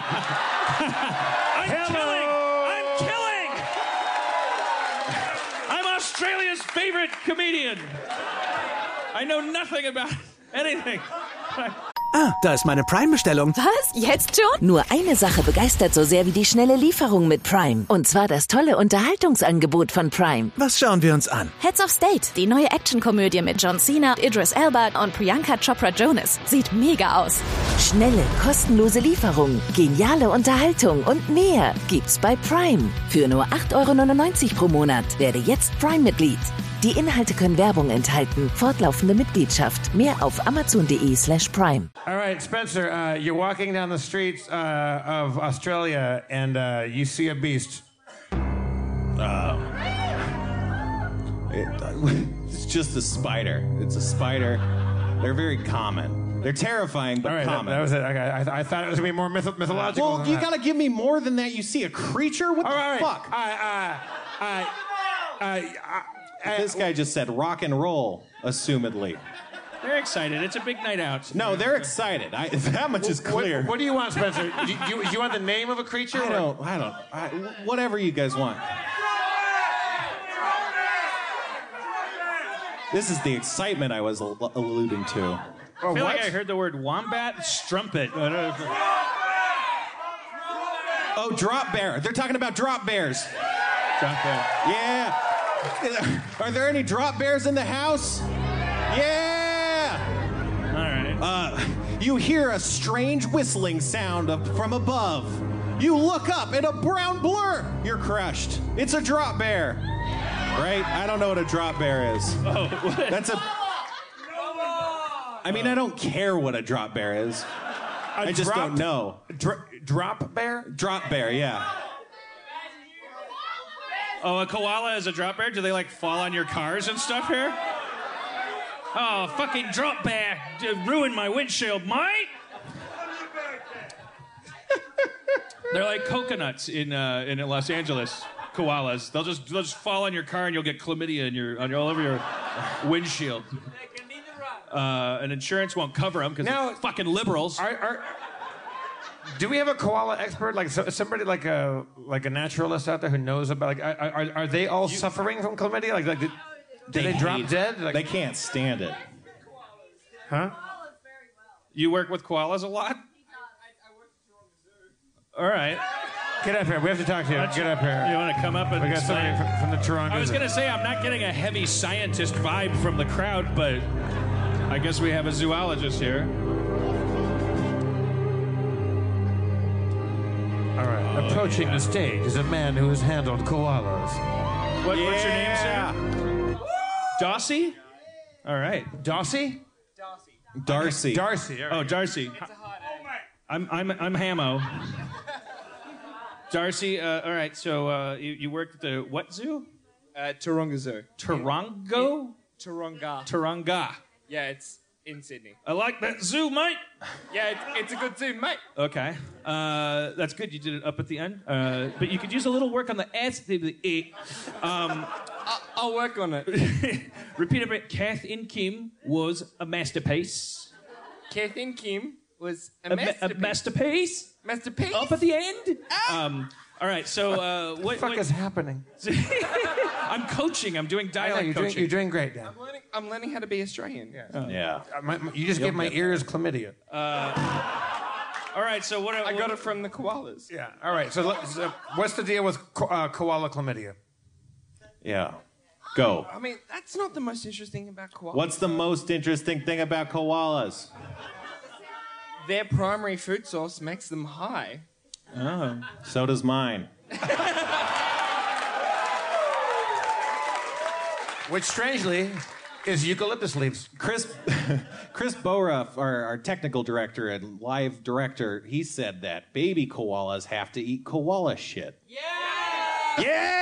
Hello. killing! I'm killing! I'm Australia's favorite comedian. I know nothing about anything. Ah, da ist meine Prime-Bestellung. Was? Jetzt schon? Nur eine Sache begeistert so sehr wie die schnelle Lieferung mit Prime. Und zwar das tolle Unterhaltungsangebot von Prime. Was schauen wir uns an? Heads of State, die neue Actionkomödie mit John Cena, Idris Elba und Priyanka Chopra Jonas. Sieht mega aus. Schnelle, kostenlose Lieferung, geniale Unterhaltung und mehr gibt's bei Prime. Für nur acht Euro neunundneunzig pro Monat. Werde jetzt Prime-Mitglied. Die Inhalte können Werbung enthalten. Fortlaufende Mitgliedschaft. Mehr auf amazon.de slash prime. All right, Spencer, uh, you're walking down the streets uh, of Australia and uh, you see a beast. Uh, it, it's just a spider. It's a spider. They're very common. They're terrifying, but All right, common. that, that was it. Okay, I, I thought it was going to be more myth- mythological. Well, than you that. gotta give me more than that. You see a creature? What All the right, fuck? all right, uh, uh, uh, uh, uh, This guy just said rock and roll, assumedly. They're excited. It's a big night out. No, they're excited. I, that much is clear. What, what do you want, Spencer? do, you, do you want the name of a creature? I or- don't. I don't. I, whatever you guys want. This is the excitement I was al- alluding to. Or I feel what? like I heard the word wombat, strumpet. I don't know if- Oh, drop bear. They're talking about drop bears. Drop bear. Yeah. Are there any drop bears in the house? Yeah. All right. Uh, you hear a strange whistling sound up from above. You look up and a brown blur. You're crushed. It's a drop bear. Right? I don't know what a drop bear is. Oh, what? That's a... I mean, I don't care what a drop bear is. I just dropped- don't know. Dr- drop bear? Drop bear, yeah. Oh, a koala is a drop bear? Do they like fall on your cars and stuff here? Oh, fucking drop bear d- ruined my windshield, mate. They're like coconuts in uh, in Los Angeles. Koalas. They'll just they'll just fall on your car and you'll get chlamydia in your on your, all over your windshield. Uh, and insurance won't cover them because Now- they're fucking liberals. Are, are, do we have a koala expert, like so, somebody like a like a naturalist out there who knows about? Like, are, are, are they all suffering from chlamydia? Like, like did, did they, drop hate- dead? Like, They can't stand it. huh? You work with koalas a lot? All right. Get up here. We have to talk to you. Get up here. You want to come up and We got somebody explain? from, from the Toronto. I was going to say, I'm not getting a heavy scientist vibe from the crowd, but I guess we have a zoologist here. All right. Approaching the stage is a man who has handled koalas. What, What's your name, sir? Dossie? All right. Dossie? Darcy. Darcy. All right. Oh, Darcy. I'm I'm I'm Hamo. Darcy. Uh, all right. So uh, you you worked at the what zoo? Uh, Taronga Zoo. Tarongo. Taronga. Taronga. Yeah, it's in Sydney. I like that zoo, mate. Yeah, it's, it's a good zoo, mate. Okay. Uh, that's good. You did it up at the end. Uh, but you could use a little work on the S. The, the E. Um, I'll, I'll work on it. Repeat a bit. Kath in Kim was a masterpiece. Kath in Kim was a, A, ma- masterpiece. a masterpiece. Masterpiece? Up at the end. Um, all right. So uh, what, What the fuck what- is happening? I'm coaching. I'm doing I know, dialect you're, doing, coaching. you're doing great, Dan. I'm learning, I'm learning how to be Australian. Yeah. Yeah. Uh, my, my- you just gave my ears chlamydia. All right. So what? I got it from the koalas. Yeah. All right. So, let- so what's the deal with ko- uh, koala chlamydia? Yeah. Go. I mean, that's not the most interesting about koalas. What's the most interesting thing about koalas? Their primary food source makes them high. Oh. So does mine. Which, strangely, is eucalyptus leaves. Chris Chris Bora, our, our technical director and live director, he said that baby koalas have to eat koala shit. Yeah!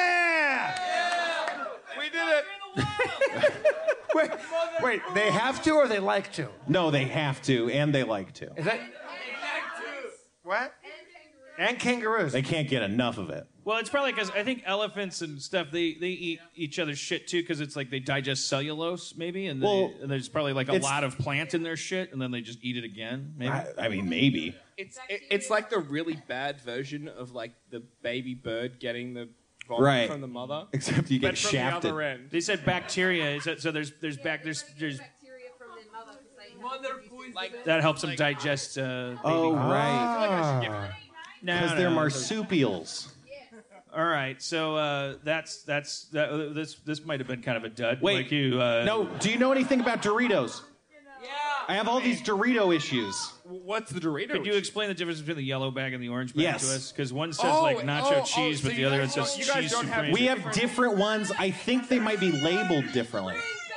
We did it! Wait, wait, they have to or they like to? No, they have to, and they like to. Is that what? And kangaroos. They can't get enough of it. Well, it's probably because I think elephants and stuff they, they eat each other's shit too because it's like they digest cellulose maybe and, they, Well, and there's probably like a it's- lot of plant in their shit and then they just eat it again. Maybe. I, I mean, maybe. It's it, it's like the really bad version of like the baby bird getting the vomit Right. from the mother. Except you get but from shafted. the other end. They said bacteria. Is that, so there's there's back there's there's Bacteria from their mother because they have poison. Like that helps them digest. Uh, baby. Oh, right. Ah. No, Because no, they're no. marsupials. All right, so uh, that's that's that, this this might have been kind of a dud. Wait. like you. Uh, No, do you know anything about Doritos? Yeah. I have all these Dorito issues. What's the Dorito? Could you explain the difference between the yellow bag and the orange bag Yes. to us? Because one says Oh, like nacho oh, cheese, oh, but so the you other one guys says don't- you guys cheese don't have supreme. We have different ones. I think they might be labeled differently.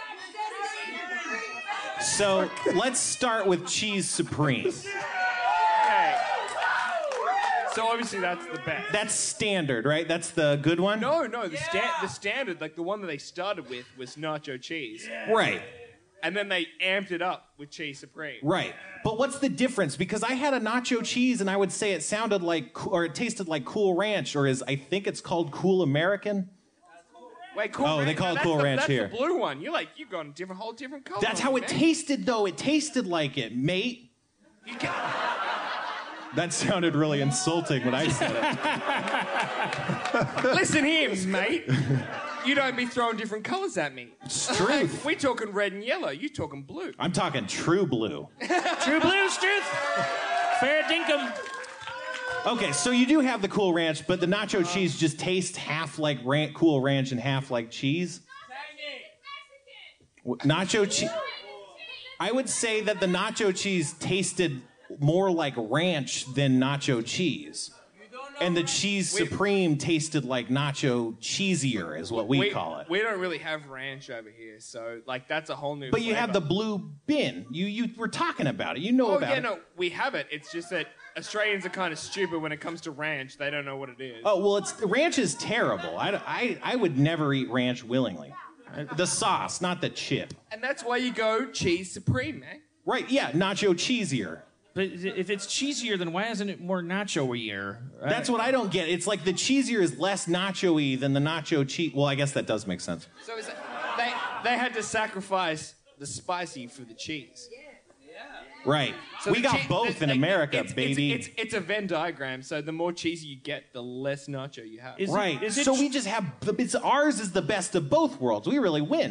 So let's start with cheese supreme. Okay. So obviously that's the best. That's standard, right? That's the good one? No, no, the sta- the standard, like the one that they started with, was nacho cheese, Right, and then they amped it up with cheese supreme. right. But what's the difference? Because I had a nacho cheese and I would say it sounded like, or it tasted like Cool Ranch, or as I think it's called Cool American. Wait, Cool Oh, they Ranch? call No, it that's Cool the, Ranch that's here. the blue one. You're like, you've gone a different, whole different color. That's how it man. tasted, though. It tasted like it, mate. You can- That sounded really insulting when I said it. Listen here, mate. You don't be throwing different colors at me. It's truth. Like, we talking red and yellow. You talking blue. I'm talking true blue. True Blues, truth. Fair dinkum. Okay, so you do have the Cool Ranch, but the nacho cheese just tastes half like ran- Cool Ranch and half like cheese. W- Nacho cheese. I would say that the nacho cheese tasted more like ranch than nacho cheese. And the cheese supreme tasted like nacho cheesier, is what we, call it. We don't really have ranch over here, so like that's a whole new. But you have the flavor. blue bin. You you were talking about it. You know Oh about yeah, it. no, we have it. It's just that Australians are kind of stupid when it comes to ranch. They don't know what it is. Oh, well, it's ranch is terrible. I, I, I would never eat ranch willingly. The sauce, not the chip. And that's why you go cheese supreme, man. Right, yeah, nacho cheesier. But if it's cheesier, then why isn't it more nacho-ier? That's what I don't get. It's like the cheesier is less nacho-y than the nacho cheese. Well, I guess that does make sense. So is it, they they had to sacrifice the spicy for the cheese. Right. So we the got chee- both the- in like, America, it's, baby. It's, it's, it's a Venn diagram. So the more cheesy you get, the less nacho you have. Is it- right. is it so ch- we just have, it's, ours is the best of both worlds. We really win.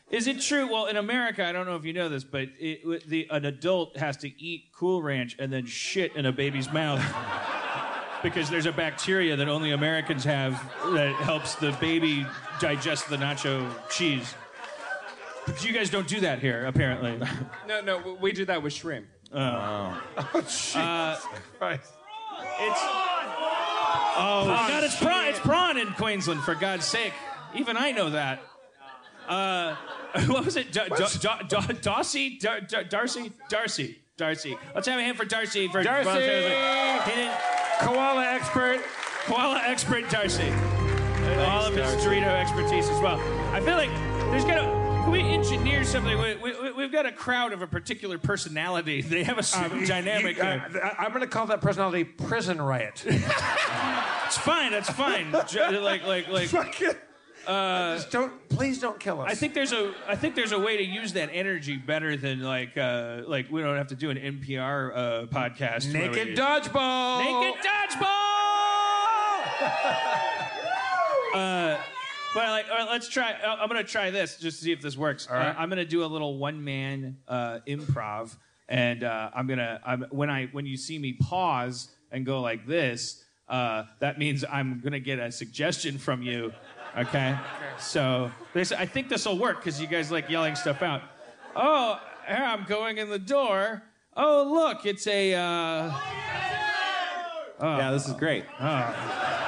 Is it true? Well, in America, I don't know if you know this, but it, the, an adult has to eat Cool Ranch and then shit in a baby's mouth because there's a bacteria that only Americans have that helps the baby digest the nacho cheese. But you guys don't do that here, apparently. No, no, we do that with shrimp. Oh, oh Jesus uh, Christ! It's oh God, it's prawn. It's prawn in Queensland, for God's sake. Even I know that. Uh, what was it? Da- da- da- da- Darcy? Dar- Dar- Darcy? Darcy? Darcy. Let's have a hand for Darcy. For Darcy! Well, koala expert. Koala expert Darcy. All of his Dorito expertise as well. I feel like there's got to... Can we engineer something? We, we, we've got a crowd of a particular personality. They have a certain um, dynamic. You, uh, I'm going to call that personality Prison Riot. It's fine. That's fine. Like, like, like... Uh, Just don't, please don't kill us. I think there's a, I think there's a way to use that energy better than like, uh, like we don't have to do an N P R uh, podcast. Naked we, dodgeball. Naked dodgeball. uh, well, like, all right, let's try. I'm gonna try this just to see if this works. All right. Uh, I'm gonna do a little one-man uh, improv, and uh, I'm gonna, I'm, when I, when you see me pause and go like this, uh, that means I'm gonna get a suggestion from you. Okay, so this, I think this will work because you guys like yelling stuff out. Oh, here I'm going in the door. Oh, look, it's a. Uh... Oh. Yeah, this is great. Oh.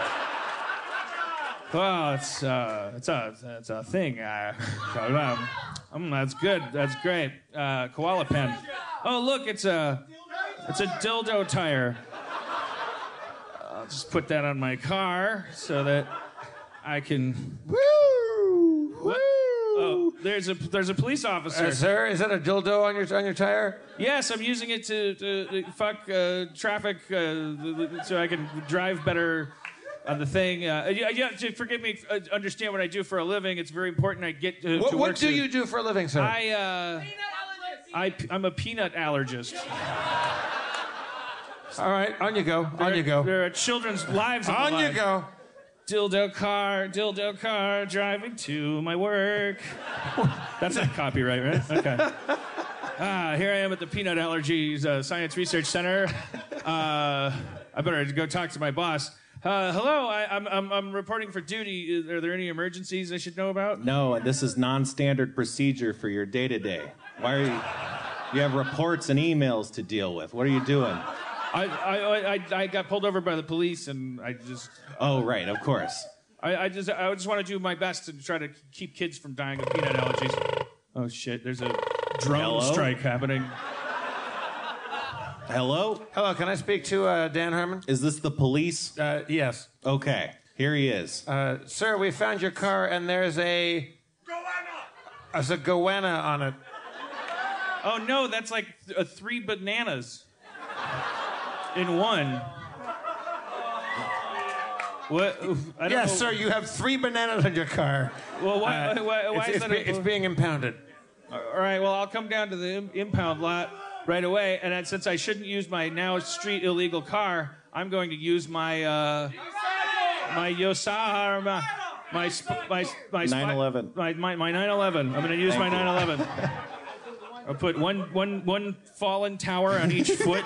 Well, it's uh, it's a it's a thing. Uh, um, um, that's good. That's great. Uh, koala pen. Oh, look, it's a it's a dildo tire. I'll just put that on my car so that. I can. Woo! Woo! Oh, there's a there's a police officer. Uh, sir, is that a dildo on your on your tire? Yes, I'm using it to, to, to fuck uh, traffic uh, so I can drive better on the thing. Uh, yeah, yeah, forgive me. Uh, understand what I do for a living. It's very important. I get to, what, to what work. do to, you do for a living, sir? I uh, I I'm a peanut allergist. All right, on you go. On there, you go. There are children's lives. On on you go. Dildo car, dildo car, driving to my work. That's not copyright, right? Okay. Ah, here I am at the Peanut Allergies uh, Science Research Center. Uh, I better go talk to my boss. Uh, hello, I, I'm, I'm I'm reporting for duty. Are there any emergencies I should know about? No, this is non-standard procedure for your day-to-day. Why are you? You have reports and emails to deal with. What are you doing? I, I, I, I got pulled over by the police, and I just... Oh, right, of course. I, I just I just want to do my best to try to keep kids from dying of peanut allergies. Oh, shit, there's a drone Hello? strike happening. Hello? Hello, can I speak to uh, Dan Herman? Is this the police? Uh, yes. Okay, here he is. Uh, sir, we found your car, and there's a... Goanna! There's a goanna on it. Oh, no, that's like th- uh, three bananas. In one. What? I don't yes, know. sir. You have three bananas in your car. Well, why? Uh, why, why it's, is it's, that? be, A, it's being impounded. All right. Well, I'll come down to the Im- impound lot right away. And then, since I shouldn't use my now street illegal car, I'm going to use my uh, my Yosahar, my my sp- my my nine eleven. My my my nine eleven. I'm going to use Thank my nine eleven. I'll put one one one fallen tower on each foot.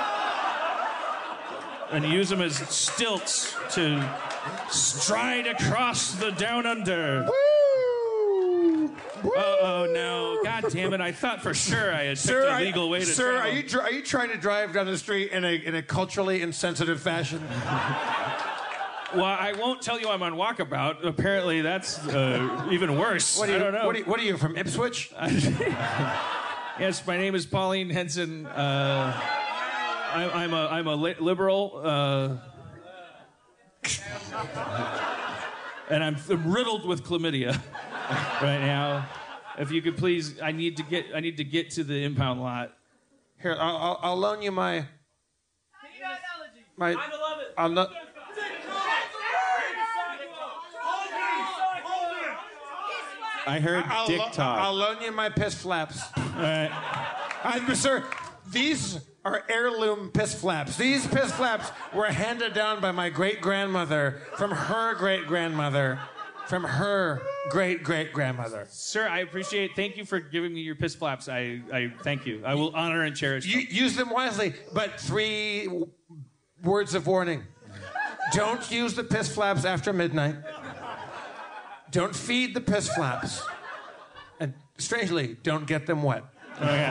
And use them as stilts to stride across the down under. Woo! Woo! Oh no! God damn it! I thought for sure I had sir, picked a legal way to Sir, travel. are you dr- are you trying to drive down the street in a in a culturally insensitive fashion? Well, I won't tell you I'm on walkabout. Apparently, that's uh, even worse. What are you, I don't know. What are you, what are you from Ipswich? Yes, my name is Pauline Henson. Uh, I, I'm a I'm a li- liberal, uh, and I'm riddled with chlamydia right now. If you could please, I need to get I need to get to the impound lot. Here, I'll, I'll, I'll loan you my my. I'm not. I heard I'll dick lo- talk. I'll loan you my piss flaps. All right. I, sir, these are heirloom piss flaps. These piss flaps were handed down by my great grandmother from her great grandmother. from her great-great-grandmother. Sir, I appreciate. Thank you for giving me your piss flaps. I, I thank you. I will honor and cherish them. You, use them wisely, but three w- words of warning. Don't use the piss flaps after midnight. Don't feed the piss flaps. And strangely, don't get them wet. Okay.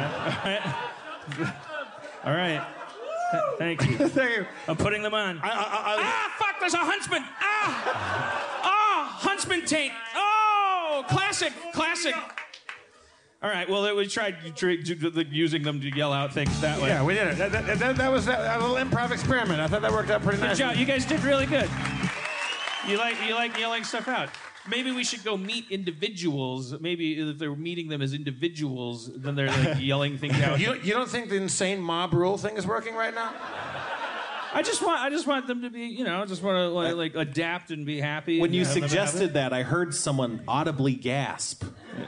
All right. Th- thank you. Thank you. I'm putting them on. I, I, I, ah, fuck, there's a huntsman. Ah! Ah, huntsman taint. Oh, classic, classic. All right, well, we tried using them to yell out things that way. Yeah, we did it. That, that, that, that was a little improv experiment. I thought that worked out pretty Good nice. job. You guys did really good. You like you like yelling stuff out. Maybe we should go meet individuals. Maybe if they're meeting them as individuals, then they're like yelling things out. You, you don't think the insane mob rule thing is working right now? I just want I just want them to be, you know, I just want to like, like adapt and be happy. When and you have them suggested that, I heard someone audibly gasp.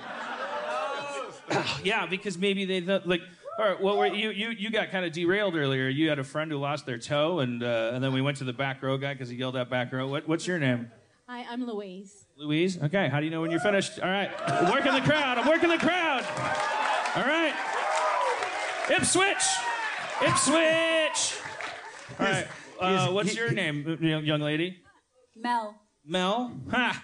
Yeah, because maybe they thought, like, all right, well, we're, you you you got kind of derailed earlier. You had a friend who lost their toe, and uh, and then we went to the back row guy because he yelled out back row. What, what's your name? Hi, I'm Louise. Louise? Okay, how do you know when you're finished? All right, I'm working the crowd. I'm working the crowd. All right. Ipswich! Ipswich! All right, uh, what's your name, young lady? Mel. Mel? Ha!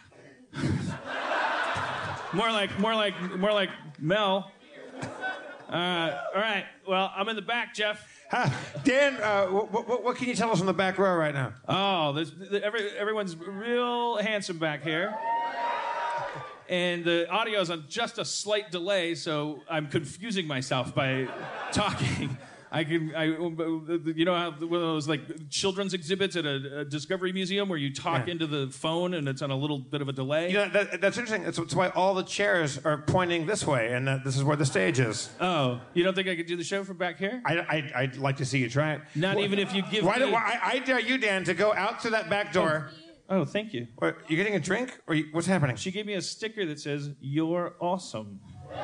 More like, more like, more like Mel. Uh, all right. Well, I'm in the back, Jeff. Huh. Dan, uh, what, what, what can you tell us on the back row right now? Oh, there's, every, everyone's real handsome back here. And the audio's on just a slight delay, so I'm confusing myself by talking. I can, I, you know how one of those like children's exhibits at a, a Discovery Museum where you talk Yeah. into the phone and it's on a little bit of a delay? You know, that, that's interesting. That's, that's why all the chairs are pointing this way, and that this is where the stage is. Oh, you don't think I could do the show from back here? I, I, I'd like to see you try it. Not Well, even if you give why me... do, why, I, I dare you, Dan, to go out to that back door. Oh, oh thank you. What, you getting a drink? Or you, what's happening? She gave me a sticker that says, "You're awesome."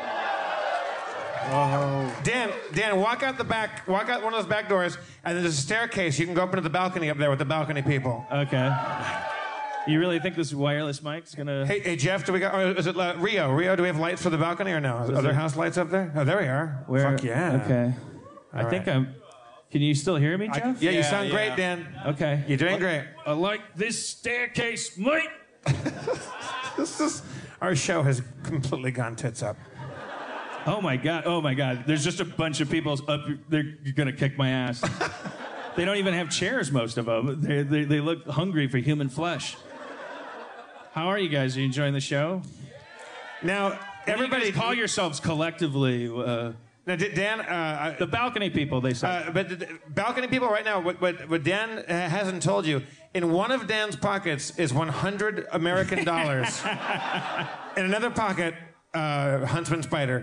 Oh. Dan, Dan, walk out the back, walk out one of those back doors, and there's a staircase. You can go up into the balcony up there with the balcony people. Okay. You really think this wireless mic's gonna... Hey, hey, Jeff, do we got? Or is it uh, Rio? Rio, do we have lights for the balcony or no? Are there it- house lights up there? Oh, there we are. Where- Fuck yeah. Okay. I All think right. I'm... Can you still hear me, I- Jeff? yeah, you Yeah, sound yeah. great, Dan. Okay. You're doing great. I like this staircase, mate. This is our show has completely gone tits up. Oh my god! Oh my god! There's just a bunch of people up. They're gonna kick my ass. They don't even have chairs. Most of them. They, they they look hungry for human flesh. How are you guys? Are you enjoying the show? Now, everybody, you guys call yourselves collectively. Uh, now, D- Dan, uh, the balcony people. They say. uh, but the, the balcony people right now. What, what, what Dan uh, hasn't told you, in one of Dan's pockets is one hundred American dollars. In another pocket, uh, Huntsman Spider.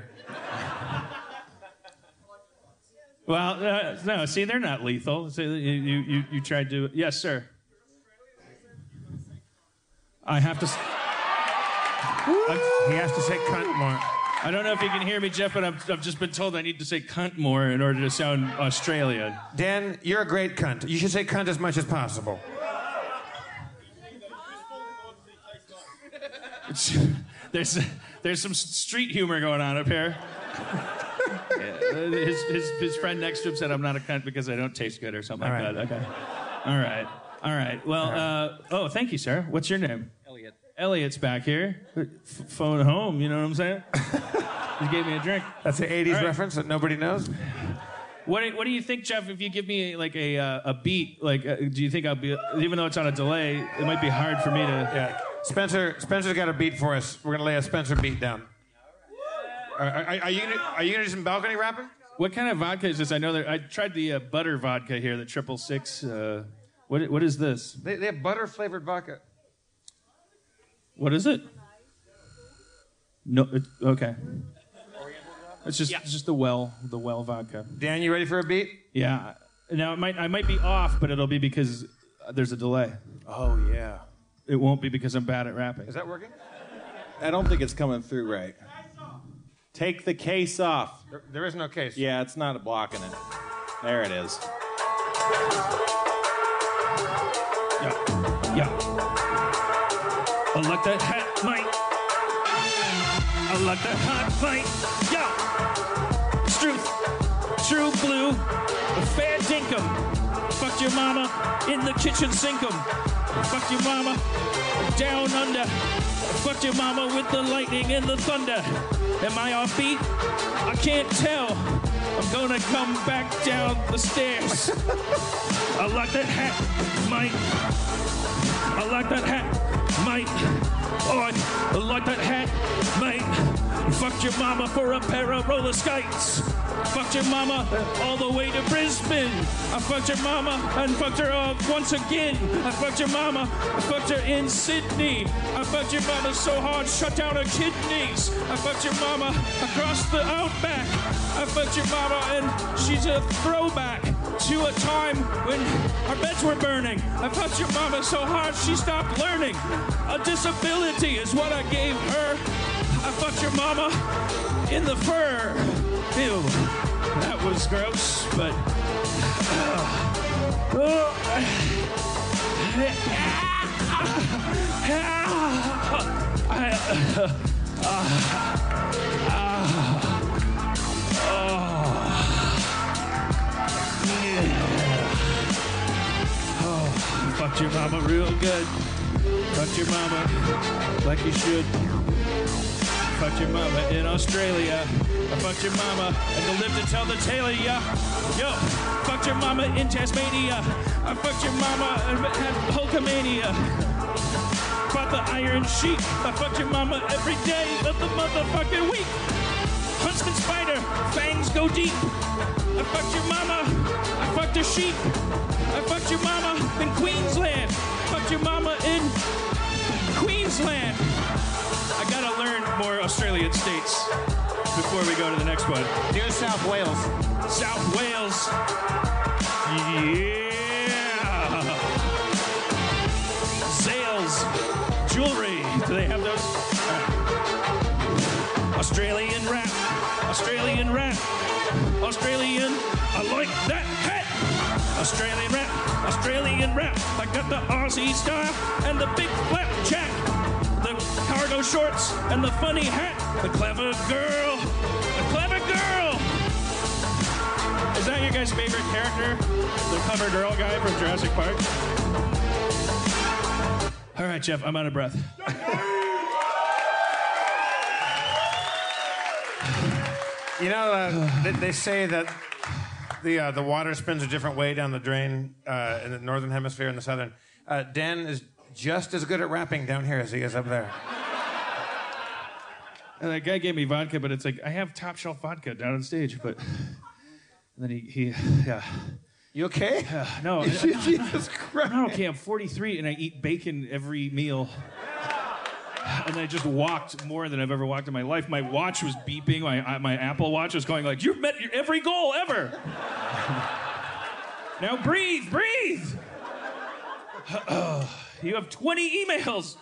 Well, uh, no. See, they're not lethal. So you, you, you, you tried to. Yes, sir. I have to. s- He has to say cunt more. I don't know if you can hear me, Jeff, but I've, I've just been told I need to say cunt more in order to sound Australian. Dan, you're a great cunt. You should say cunt as much as possible. It's, there's there's some street humor going on up here. Yeah, his, his his friend next to him said I'm not a cunt because I don't taste good or something All like right. that. Okay. All right. All right. Well, uh, oh, thank you, sir. What's your name? Elliot. Elliot's back here. F- phone home. You know what I'm saying? He gave me a drink. That's an eighties All right. reference that nobody knows. What do, what do you think, Jeff? If you give me like a uh, a beat, like, uh, do you think I'll be, even though it's on a delay, it might be hard for me to. Yeah. Spencer, Spencer's got a beat for us. We're gonna lay a Spencer beat down. Are, are, are you gonna, are you gonna do some balcony rapping? What kind of vodka is this? I know that I tried the uh, butter vodka here, the triple six. Uh, what what is this? They, they have butter flavored vodka. What is it? No, it, okay. It's just it's just the well the well vodka. Dan, you ready for a beat? Yeah. Now it might I might be off, but it'll be because uh, there's a delay. Oh, yeah. It won't be because I'm bad at rapping. Is that working? I don't think it's coming through right. Take the case off. There, there is no case. Yeah, it's not blocking it. There it is. Yeah. Yeah. I like that hat, mate. I like that hat, mate. Yo! Truth, true blue, fair dinkum. Fucked your mama in the kitchen sinkum. Fucked your mama down under. Fucked your mama with the lightning and the thunder. Am I off beat? I can't tell. I'm gonna come back down the stairs. I like that hat, mate. I like that hat, mate. Oh, I like that hat, mate. Fucked your mama for a pair of roller skates. Fucked your mama all the way to Brisbane. I fucked your mama and fucked her up once again. I fucked your mama, I fucked her in Sydney. I fucked your mama so hard, shut down her kidneys. I fucked your mama across the outback. I fucked your mama and she's a throwback to a time when our beds were burning. I fucked your mama so hard she stopped learning. A disability is what I gave her. I fucked your mama in the fur. Ew, that was gross, but... Uh, uh, I, uh, oh, fucked your mama real good. Fucked your mama like you should. Fucked your mama in Australia. I fucked your mama and to live to tell the tale of ya. Yo, fucked your mama in Tasmania. I fucked your mama and had Hulkamania. Bought the Iron Sheik. I fucked your mama every day of the motherfucking week. Huntsman spider, fangs go deep. I fucked your mama. I fucked a sheep. I fucked your mama in Queensland. Fucked your mama in Queensland. I gotta learn more Australian states before we go to the next one. New South Wales. South Wales. Yeah. Sales. Jewelry. Do they have those? Uh, Australian rap. Australian rap. Australian. I like that hat. Australian rap. Australian rap. I got the Aussie style and the big flapjack. The cargo shorts and the funny hat. The clever girl. The clever girl. Is that your guys' favorite character? The clever girl guy from Jurassic Park? All right, Jeff, I'm out of breath. You know, uh, they, they say that the uh, the water spins a different way down the drain uh, in the northern hemisphere and the southern. Uh, Dan is just as good at rapping down here as he is up there. And that guy gave me vodka, but it's like, I have top shelf vodka down on stage, but... And then he, he yeah. You okay? Uh, no. I, Jesus Christ. I'm not okay. I'm forty-three and I eat bacon every meal. And I just walked more than I've ever walked in my life. My watch was beeping. My my Apple Watch was going like, you've met your every goal ever. Now breathe, breathe. Uh, you have twenty emails.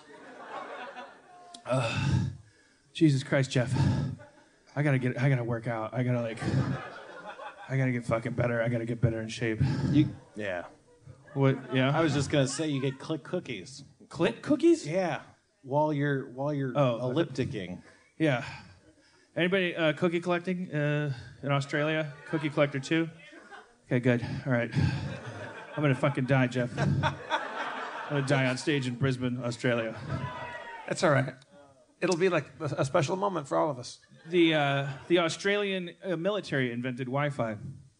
Uh, Jesus Christ, Jeff. I gotta get. I gotta work out. I gotta like. I gotta get fucking better. I gotta get better in shape. You, yeah. What? Yeah. I was just gonna say you get click cookies. Click cookies? Yeah. While you're while you're oh, ellipticing. Yeah. Anybody uh, cookie collecting uh, in Australia? Cookie collector too? Okay, good. All right. I'm gonna fucking die, Jeff. I'm gonna die on stage in Brisbane, Australia. That's all right. It'll be like a special moment for all of us. The uh, the Australian uh, military invented Wi-Fi.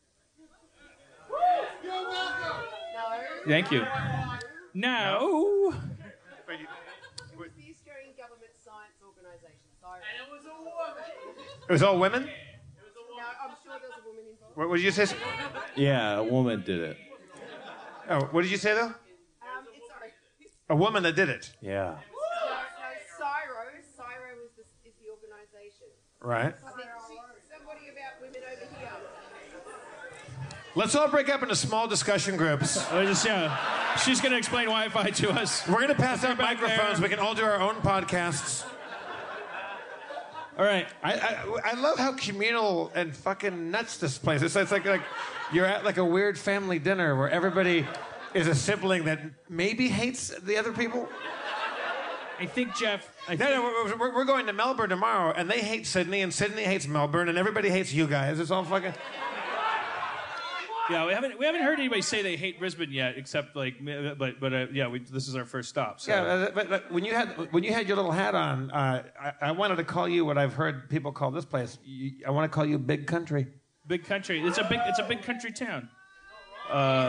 Thank you. No. The Australian Government Science Organisation. Sorry. And it was a woman. It was all women? No, I'm sure there was a woman involved. What, what did you say? Yeah, a woman did it. Oh, what did you say though? Um, it's, sorry. A woman that did it. Yeah. No, no, Cyro. Cyro is the, is the organisation. Right. I think she, somebody about women over here. Let's all break up into small discussion groups. I just, yeah, she's going to explain Wi-Fi to us. We're going to pass out back microphones. there. We can all do our own podcasts. All right. I, I I love how communal and fucking nuts this place is. It's like like you're at like a weird family dinner where everybody is a sibling that maybe hates the other people. I think Jeff. I no, think, no, we're, we're, we're going to Melbourne tomorrow, and they hate Sydney, and Sydney hates Melbourne, and everybody hates you guys. It's all fucking. Yeah, we haven't we haven't heard anybody say they hate Brisbane yet, except like, but but uh, yeah, we, this is our first stop. So. Yeah, uh, but, but when you had when you had your little hat on, uh, I, I wanted to call you what I've heard people call this place. You, I want to call you Big Country. Big Country. It's a big it's a big country town. Uh,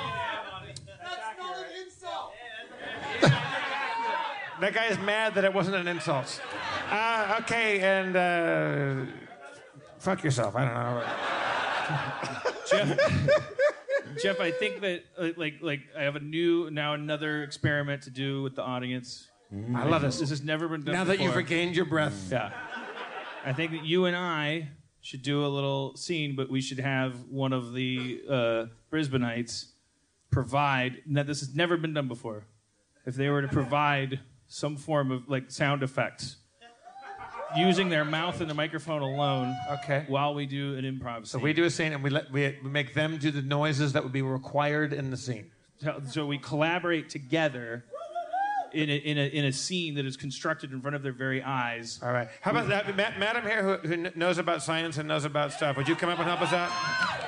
That guy is mad that it wasn't an insult. Uh, okay, and uh, fuck yourself. I don't know. Jeff, Jeff, I think that uh, like like I have a new now another experiment to do with the audience. Mm. I love this. This has never been done now before. that you've regained your breath. Yeah. I think that you and I should do a little scene, but we should have one of the uh, Brisbaneites provide. Now, this has never been done before. If they were to provide some form of like sound effects using their mouth and the microphone alone, okay, while we do an improv scene. So we do a scene and we let we, we make them do the noises that would be required in the scene. So, so we collaborate together in a, in a in a scene that is constructed in front of their very eyes. All right. How about that, Ma- Madam here, who, who kn- knows about science and knows about stuff? Would you come up and help us out?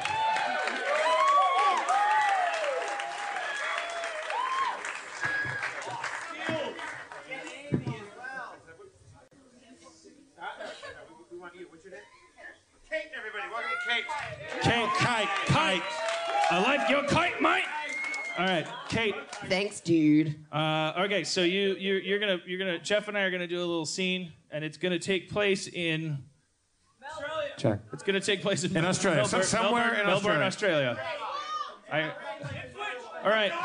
Kate, kite, kite. I like your kite, mate. All right, Kate. Thanks, dude. Uh, okay, so you you you're gonna you're gonna Jeff and I are gonna do a little scene, and it's gonna take place in Australia. Check. It's gonna take place in, in Australia, Melbourne, so somewhere Melbourne, in Melbourne, Australia. Australia. I, all right.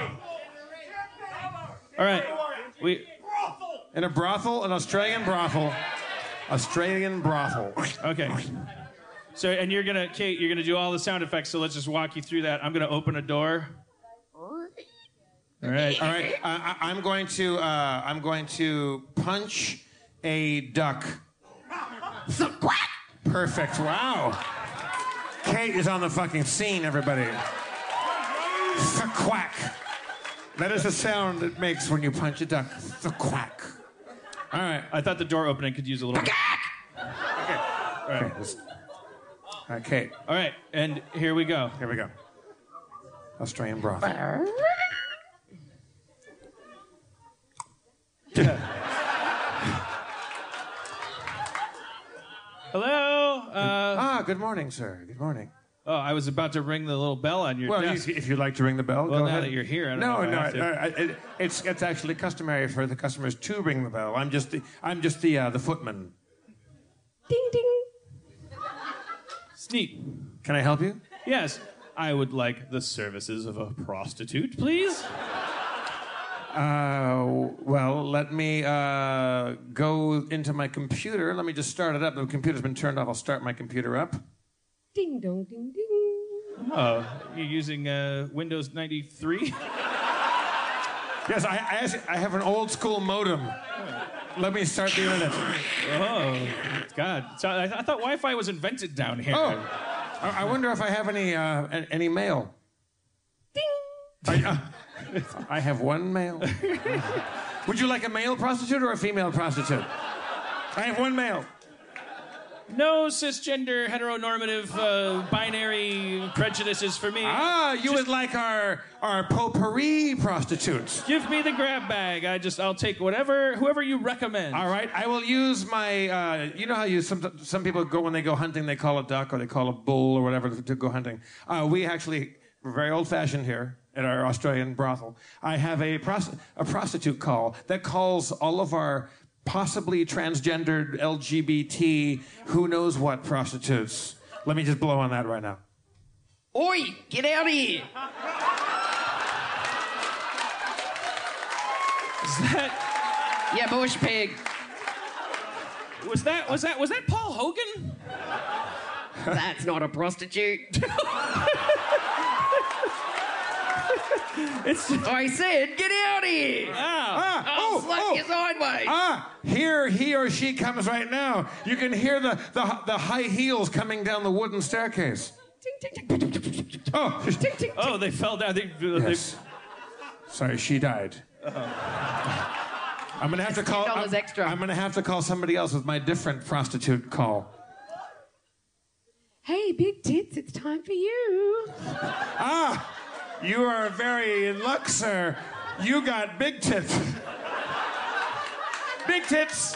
All right. We in a brothel, an Australian brothel, Australian brothel. Okay. So, and you're gonna, Kate, you're gonna do all the sound effects. So let's just walk you through that. I'm gonna open a door. All right. All right. Uh, I, I'm going to. Uh, I'm going to punch a duck. Perfect. Wow. Kate is on the fucking scene. Everybody. Quack. That is the sound it makes when you punch a duck. Quack. All right. I thought the door opening could use a little. Okay. All right. Okay. Okay. All right, and here we go. Here we go. Australian brothel. Hello. Uh, ah, good morning, sir. Good morning. Oh, I was about to ring the little bell on your well, desk. Well, if you'd like to ring the bell, well, go now ahead. that you're here, I don't no, know if no, I have to. no. I, it, it's it's actually customary for the customers to ring the bell. I'm just the I'm just the uh, the footman. Ding ding. Sneak. Can I help you? Yes. I would like the services of a prostitute, please. Uh, well, let me uh, go into my computer. Let me just start it up. The computer's been turned off. I'll start my computer up. Ding dong ding ding. Oh, you're using uh, Windows ninety-three? Yes, I, I, actually, I have an old school modem. Let me start the internet. Oh, God. So I, I thought Wi-Fi was invented down here. Oh, I, I wonder if I have any uh, any mail. Ding. I, uh, I have one male. Would you like a male prostitute or a female prostitute? I have one male. No cisgender, heteronormative, uh, binary prejudices for me. Ah, you just would like our our potpourri prostitutes. Give me the grab bag. I just I'll take whatever whoever you recommend. All right, I will use my. Uh, you know how you some some people go when they go hunting, they call a duck or they call a bull or whatever to, to go hunting. Uh, we actually we're very old fashioned here at our Australian brothel. I have a pros- a prostitute call that calls all of our possibly transgendered L G B T, who knows what prostitutes. Let me just blow on that right now. Oi, get out of here. Is that Yeah, bush pig. was that was that was that Paul Hogan? That's not a prostitute. It's I said, get out of here. Ah, I'll oh, slap oh. you sideways. Ah, here he or she comes right now. You can hear the, the, the high heels coming down the wooden staircase. Ting, ting, ting. Oh, Ting, ting, ting. Oh, they fell down. They, yes. Sorry, she died. they, I'm gonna have to call. ten dollars I'm, extra. I'm gonna have to call somebody else with my different prostitute call. Hey, big tits, it's time for you. Ah, you are very in luck, sir. You got big tits. Big tits.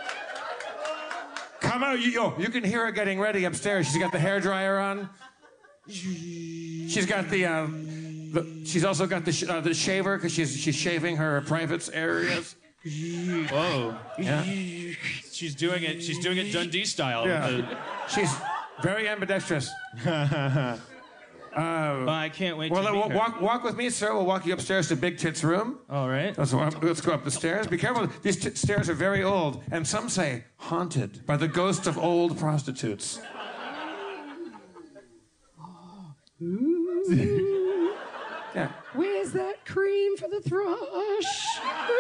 Come out, you, yo, you can hear her getting ready upstairs. She's got the hairdryer on. She's got the, uh, the she's also got the, sh- uh, the shaver because she's she's shaving her private areas. Whoa. Yeah. She's doing it. She's doing it Dundee style. Yeah. She's very ambidextrous. uh, well, I can't wait well, to meet walk, her. walk, walk with me, sir. We'll walk you upstairs to Big Tit's room. All right. Let's, let's go up the stairs. Be careful. These t- stairs are very old, and some say haunted by the ghost of old prostitutes. Yeah. Where's that cream for the thrush?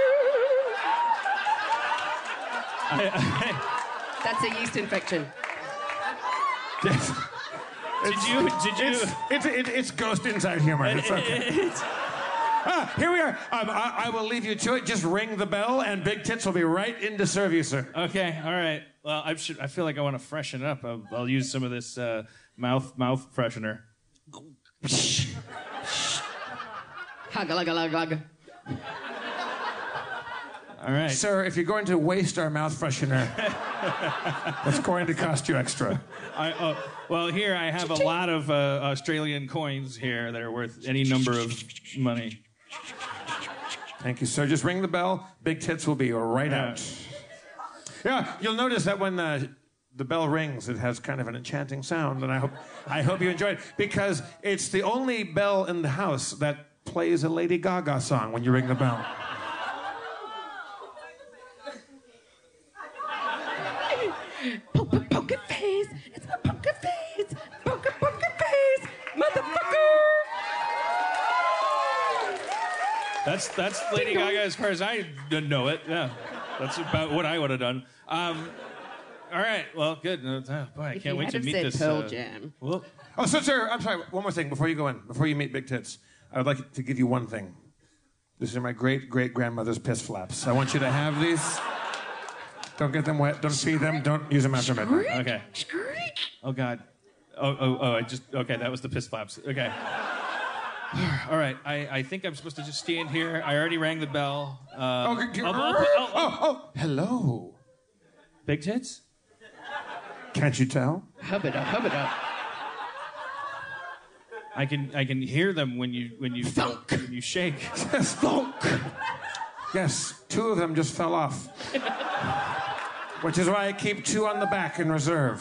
That's a yeast infection. Yes. Did you? Did you? It's, it's, it's, it's ghost inside humor. It's okay. Ah, here we are. Um, I, I will leave you to it. Just ring the bell, and Big Tits will be right in to serve you, sir. Okay. All right. Well, I should. I feel like I want to freshen up. I'll, I'll use some of this uh, mouth mouth freshener. Hug, hug, hug, hug. All right. Sir, if you're going to waste our mouth freshener, it's going to cost you extra. I, uh, well, here I have a lot of uh, Australian coins here that are worth any number of money. Thank you, sir. Just ring the bell. Big Tits will be right Yeah. out. Yeah, you'll notice that when the, the bell rings, it has kind of an enchanting sound, and I hope I hope you enjoy it, because it's the only bell in the house that plays a Lady Gaga song when you ring the bell. Poker, poker face. It's my poker face. Poker, poker face. Motherfucker. That's that's Lady Gaga as far as I didn't know it. Yeah, that's about what I would have done. Um, all right. Well, good. Uh, boy, I If can't you wait had to have meet said this. Pearl uh, Jam. Well, Oh, so, sir, I'm sorry. One more thing before you go in, before you meet Big Tits. I would like to give you one thing. These are my great-great-grandmother's piss flaps. I want you to have these. Don't get them wet. Don't feed them. Don't use them after midnight. okay. Oh God. Oh oh oh. I just okay. That was the piss flaps. Okay. All right. I, I think I'm supposed to just stand here. I already rang the bell. Uh, Oh, g- oh, oh, oh, oh, oh, oh, hello. Big tits. Can't you tell? Hubba-da, hubba-da. I can I can hear them when you when you Thunk. when you shake. Thunk. Yes, two of them just fell off. Which is why I keep two on the back in reserve.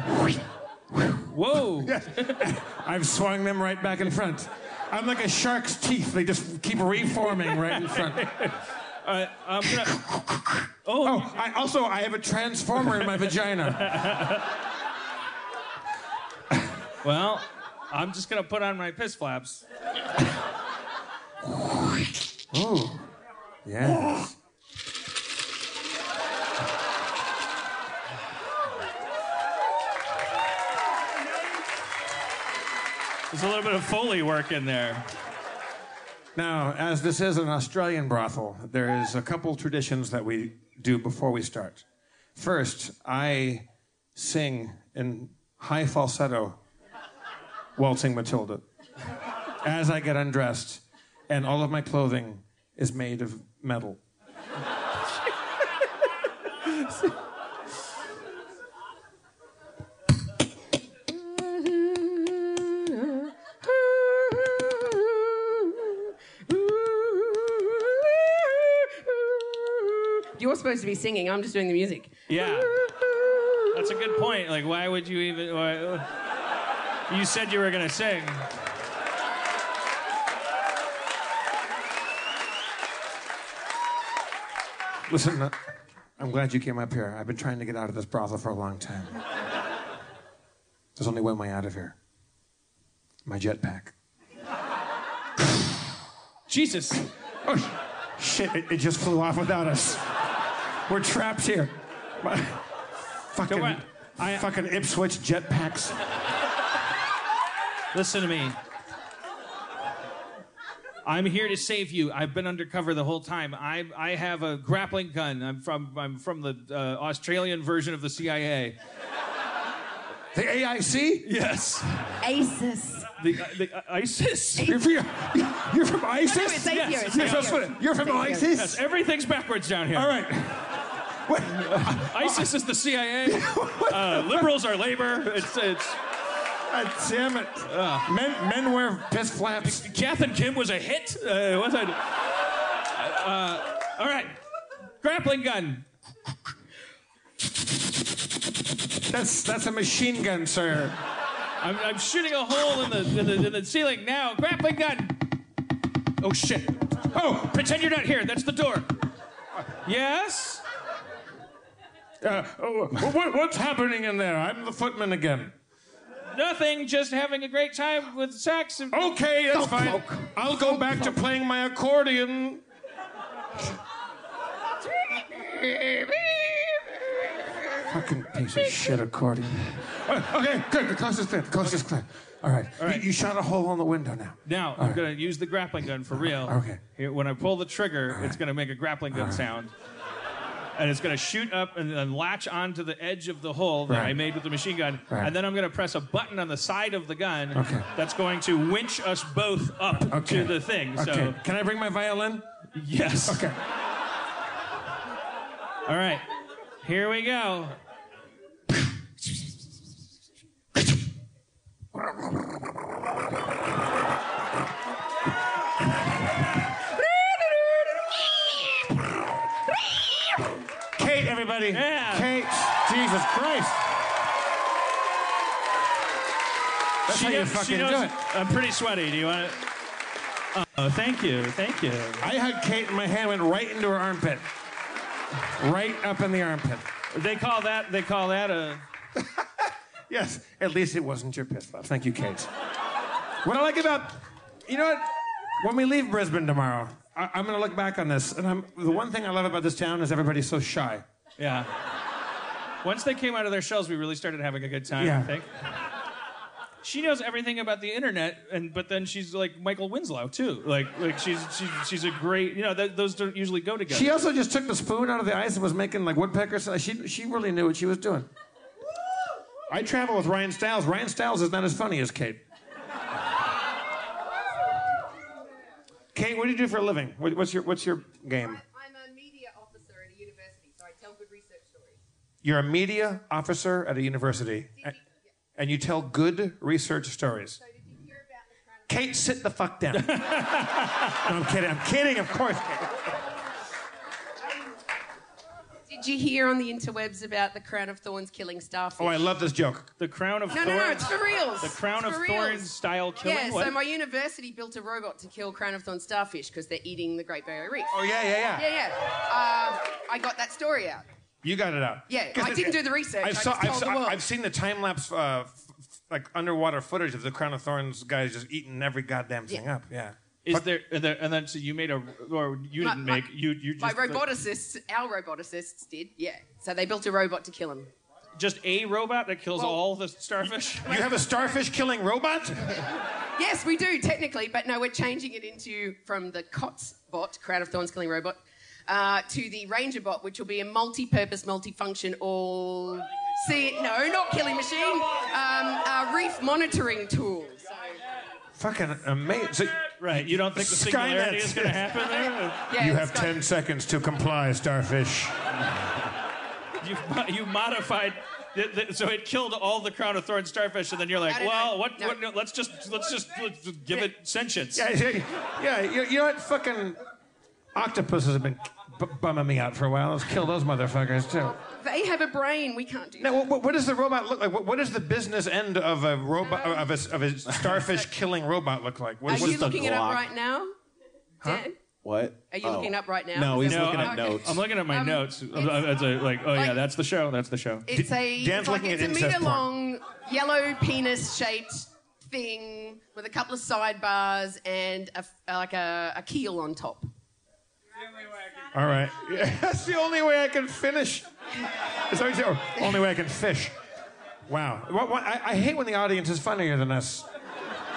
Whoa! Yes. I've swung them right back in front. I'm like a shark's teeth. They just keep reforming right in front. Uh, I'm gonna... Oh, oh I, also, I have a transformer in my vagina. Well, I'm just gonna put on my piss flaps. Oh, yes. There's a little bit of Foley work in there. Now, as this is an Australian brothel, there is a couple traditions that we do before we start. First, I sing in high falsetto, Waltzing Matilda, as I get undressed, and all of my clothing is made of metal. You're supposed to be singing. I'm just doing the music. Yeah. That's a good point. Like, why would you even... Why, you said you were going to sing. Listen, uh, I'm glad you came up here. I've been trying to get out of this brothel for a long time. There's only one way out of here. My jetpack. Jesus. Oh, shit, it, it just flew off without us. We're trapped here. My, fucking, on. I- fucking Ipswich jetpacks. Listen to me. I'm here to save you. I've been undercover the whole time. I I have a grappling gun. I'm from I'm from the uh, Australian version of the C I A. The A I C? Yes. ISIS. The, uh, the uh, ISIS. You're, from, you're from ISIS? No, no, it's Yes. Atheos. You're Atheos. from, you're from Atheos. ISIS? Yes, everything's backwards down here. All right. What? ISIS is the C I A. Uh, liberals are labor. It's it's. God damn it. Uh, men, men wear piss flaps. Kath and Kim was a hit. Uh, what's that? Uh, all right. Grappling gun. That's that's a machine gun, sir. I'm, I'm shooting a hole in the, in the in the ceiling now. Grappling gun. Oh shit. Oh, pretend you're not here. That's the door. Yes. Uh, oh, what, what's happening in there? I'm the footman again. Nothing. Just having a great time with sex. And... Okay, that's fine. I'll go back to playing my accordion. Fucking piece of shit accordion. Uh, okay, good. The coast is clear. The coast is clear. All right. All right. You, you shot a hole in the window now. Now All I'm right. gonna use the grappling gun for real. Okay. Here, when I pull the trigger, right. it's gonna make a grappling gun right. sound. And it's going to shoot up and then latch onto the edge of the hole that Right. I made with the machine gun. Right. And then I'm going to press a button on the side of the gun Okay. that's going to winch us both up Okay. to the thing. Okay. So, Can I bring my violin? yes. Okay. All right. Here we go. Kate, everybody. Yeah. Kate. Jesus Christ. That's She how you knows- fucking she knows do it. I'm pretty sweaty. Do you want to? Oh, thank you. Thank you. I had Kate and my hand went right into her armpit. Right up in the armpit. They call that, they call that a... Yes, at least it wasn't your piss flap. Thank you, Kate. What I like about, you know what? When we leave Brisbane tomorrow, I, I'm going to look back on this, and I'm, the one thing I love about this town is everybody's so shy. Yeah. Once they came out of their shells, we really started having a good time, Yeah. I think. She knows everything about the internet, and but then she's like Michael Winslow too. Like, like she's she's she's a great. You know, th- those don't usually go together. She also just took the spoon out of the ice and was making like woodpeckers. She she really knew what she was doing. I travel with Ryan Stiles. Ryan Stiles is not as funny as Kate. Kate, what do you do for a living? What, what's your what's your game? I'm a media officer at a university, so I tell good research stories. You're a media officer at a university, and, and you tell good research stories. So did you hear about the Crown of Kate, sit the fuck down. No, I'm kidding. I'm kidding, of course, Kate. Did you hear on the interwebs about the Crown of Thorns killing starfish? Oh, I love this joke. The Crown of No, Thorns. no, no, it's for reals. The Crown It's of for Thorns reals. style killing. Yeah, what? so my university built a robot to kill Crown of Thorns starfish because they're eating the Great Barrier Reef. Oh, yeah, yeah, yeah. Yeah, yeah. Uh, I got that story out. You got it out. Yeah, 'Cause I it- didn't do the research. I've, I saw, just I've, told saw- the world. I've seen the time lapse, uh, f- f- like underwater footage of the Crown of Thorns guys just eating every goddamn thing Yeah. up. Yeah. Is there, and there and then so you made a or you My- didn't my- make you you My just roboticists, our roboticists did, yeah. So they built a robot to kill him. just a robot that kills Well- all the starfish. You have a starfish killing robot? Yes, we do, technically, but no, we're changing it into, from the COTS bot, Crown of Thorns Killing Robot, uh, to the Ranger bot, which will be a multi-purpose, multi-function, all... See, no, not killing machine, um, uh, reef monitoring tool. So, Fucking amazing. Right, you don't think the Skynet. singularity is going to happen there? yeah, You it's have got- ten seconds to comply, starfish. You you modified. th- th- So it killed all the Crown of Thorns starfish, and then you're like, I don't well, know. what? No. what no, let's just let's just let's just give it sentience. Yeah, yeah, yeah. You, you know what? Fucking octopuses have been b- bumming me out for a while. Let's kill those motherfuckers, too. They have a brain, we can't do Now, that. what, what does the robot look like? What, what does the business end of a robot of a, of a starfish killing robot look like? What, Are what's you the looking it Glock? up right now? Dan? What? Are you Oh. looking up right now? No, he's No, looking I'm, at notes. I'm looking at my Um, notes. it's- It's a, like, oh yeah, like- that's the show. That's the show. It's a, Dan's it's like looking it's at a incest meter porn. long, yellow penis-shaped thing with a couple of sidebars and a, like a, a keel on top. All right. Yeah, that's the only way I can finish. Is that what you say? Oh, only way I can fish. Wow. What, what, I, I hate when the audience is funnier than us.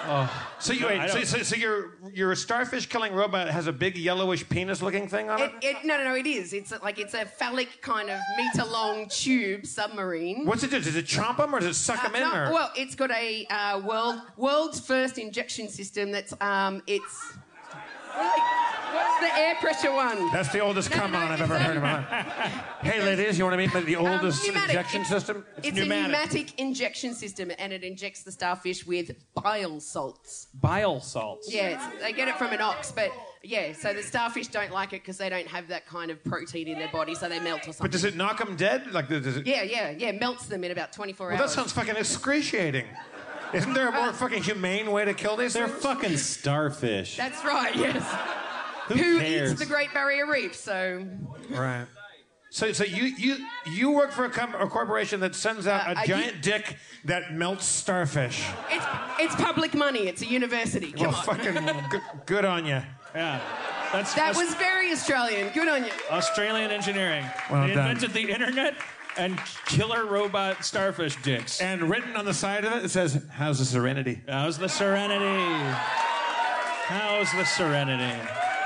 So you No, wait, I so, don't- so, so your your starfish killing robot has a big yellowish penis looking thing on it? It, it, no, no, no, it is. It's like it's a phallic kind of meter long tube submarine. What's it do? Does it chomp them or does it suck them in? No, or? well, it's got a uh, world world's first injection system. That's um, it's what's the air pressure one? That's the oldest No, come no, on I've it's ever a- heard of. Hey, ladies, you want to meet the oldest Um, pneumatic. injection It's- system? It's, a pneumatic injection system, and it injects the starfish with bile salts. Bile salts. Yeah, it's, they get it from an ox, but yeah, so the starfish don't like it because they don't have that kind of protein in their body, so they melt or something. But does it knock them dead? Like, does it? Yeah, yeah, yeah, melts them in about twenty-four Well, that hours. sounds fucking excruciating. Isn't there a more fucking humane way to kill these They're things? fucking starfish. That's right, yes. Who Who cares? eats the Great Barrier Reef? So Right. So, so you you you work for a, com- a corporation that sends out Uh, a I- giant dick that melts starfish. it's it's public money. It's a university. Come Well, on. fucking good, good on you. Yeah. That's, That that's was very Australian. Good on you. Australian engineering. Well they done. invented the internet and killer robot starfish dicks. And written on the side of it, it says, "How's the Serenity?" How's the Serenity? How's the Serenity?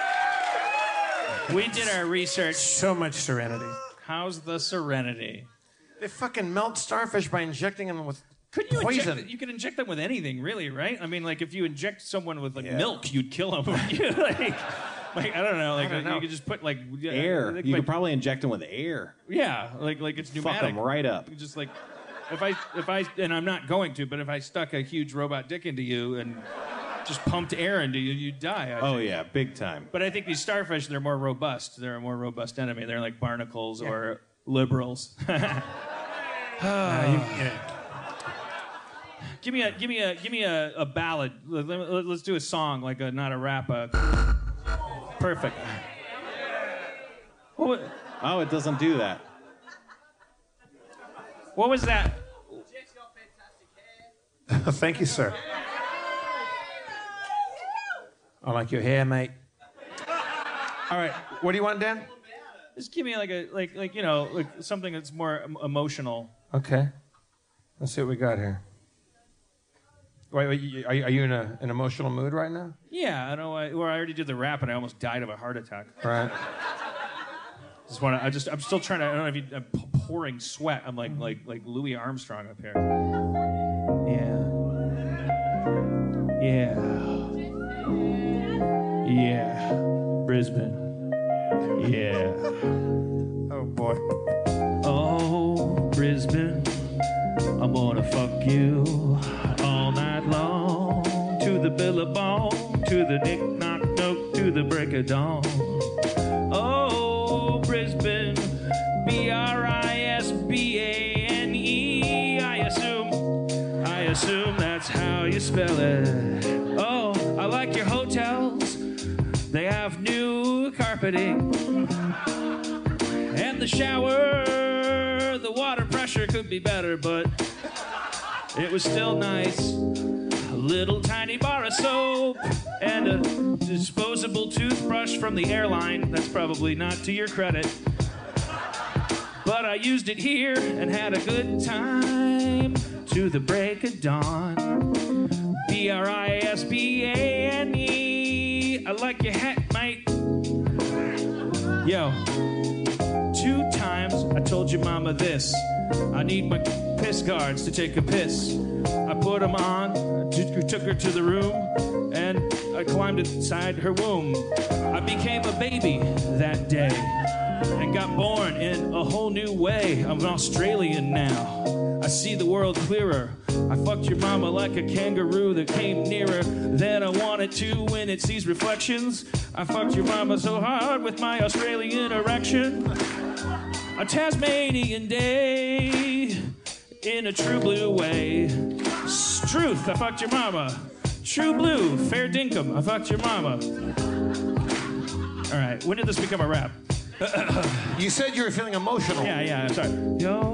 We did our research. So much Serenity. How's the Serenity? They fucking melt starfish by injecting them with Couldn't you poison. inject? You could inject them with anything, really, right? I mean, like if you inject someone with like Yeah. milk, you'd kill them. like, like I don't know. Like don't know. you could just put like Air. like, You like- could probably inject them with air. yeah, like like it's Fuck pneumatic. them right up. Just like if I if I and I'm not going to, but if I stuck a huge robot dick into you and just pumped air into you, you'd die. I Oh think. yeah, big time. But I think these starfish, they're more robust. They're a more robust enemy. They're like barnacles or liberals. Give me a give me a give me a, a ballad. Let, let, let's do a song, like a not a rap. A... Perfect. What, wa- Oh, it doesn't do that. what was that? Thank you, sir. I like your hair, mate. All right, what do you want, Dan? Just give me like a like like you know like something that's more em- emotional. Okay. Let's see what we got here. Wait, wait you- are, you- are you in a, an emotional mood right now? Yeah, I know. I, well, I already did the rap, and I almost died of a heart attack. Right. Just want to. I just. I'm still trying to. I don't know if you. I'm p- pouring sweat. I'm like like like Louis Armstrong up here. Yeah. Yeah. Yeah. Brisbane. Yeah. Oh boy. Oh, Brisbane. I'm gonna fuck you all night long. To the billabong, to the knick knock nook, to the break of dawn. Oh, Brisbane, B R I S B A N E. I assume, I assume that's how you spell it. Oh, I like your hotels. They have new carpeting. And the shower, the water pressure could be better, but it was still nice. A little tiny bar of soap and a disposable toothbrush from the airline. That's probably not to your credit. But I used it here and had a good time to the break of dawn. B R I S B A N E. I like your hat, mate. Yo. Two times I told your mama this. I need my piss guards to take a piss. I put them on, t- took her to the room, and I climbed inside her womb. I became a baby that day and got born in a whole new way. I'm an Australian now. I see the world clearer. I fucked your mama like a kangaroo that came nearer than I wanted to when it sees reflections. I fucked your mama so hard with my Australian erection. A Tasmanian day in a true blue way. Truth, I fucked your mama. True blue, fair dinkum, I fucked your mama. All right, when did this become a rap? You said you were feeling emotional. Yeah, yeah, I'm sorry. Yo,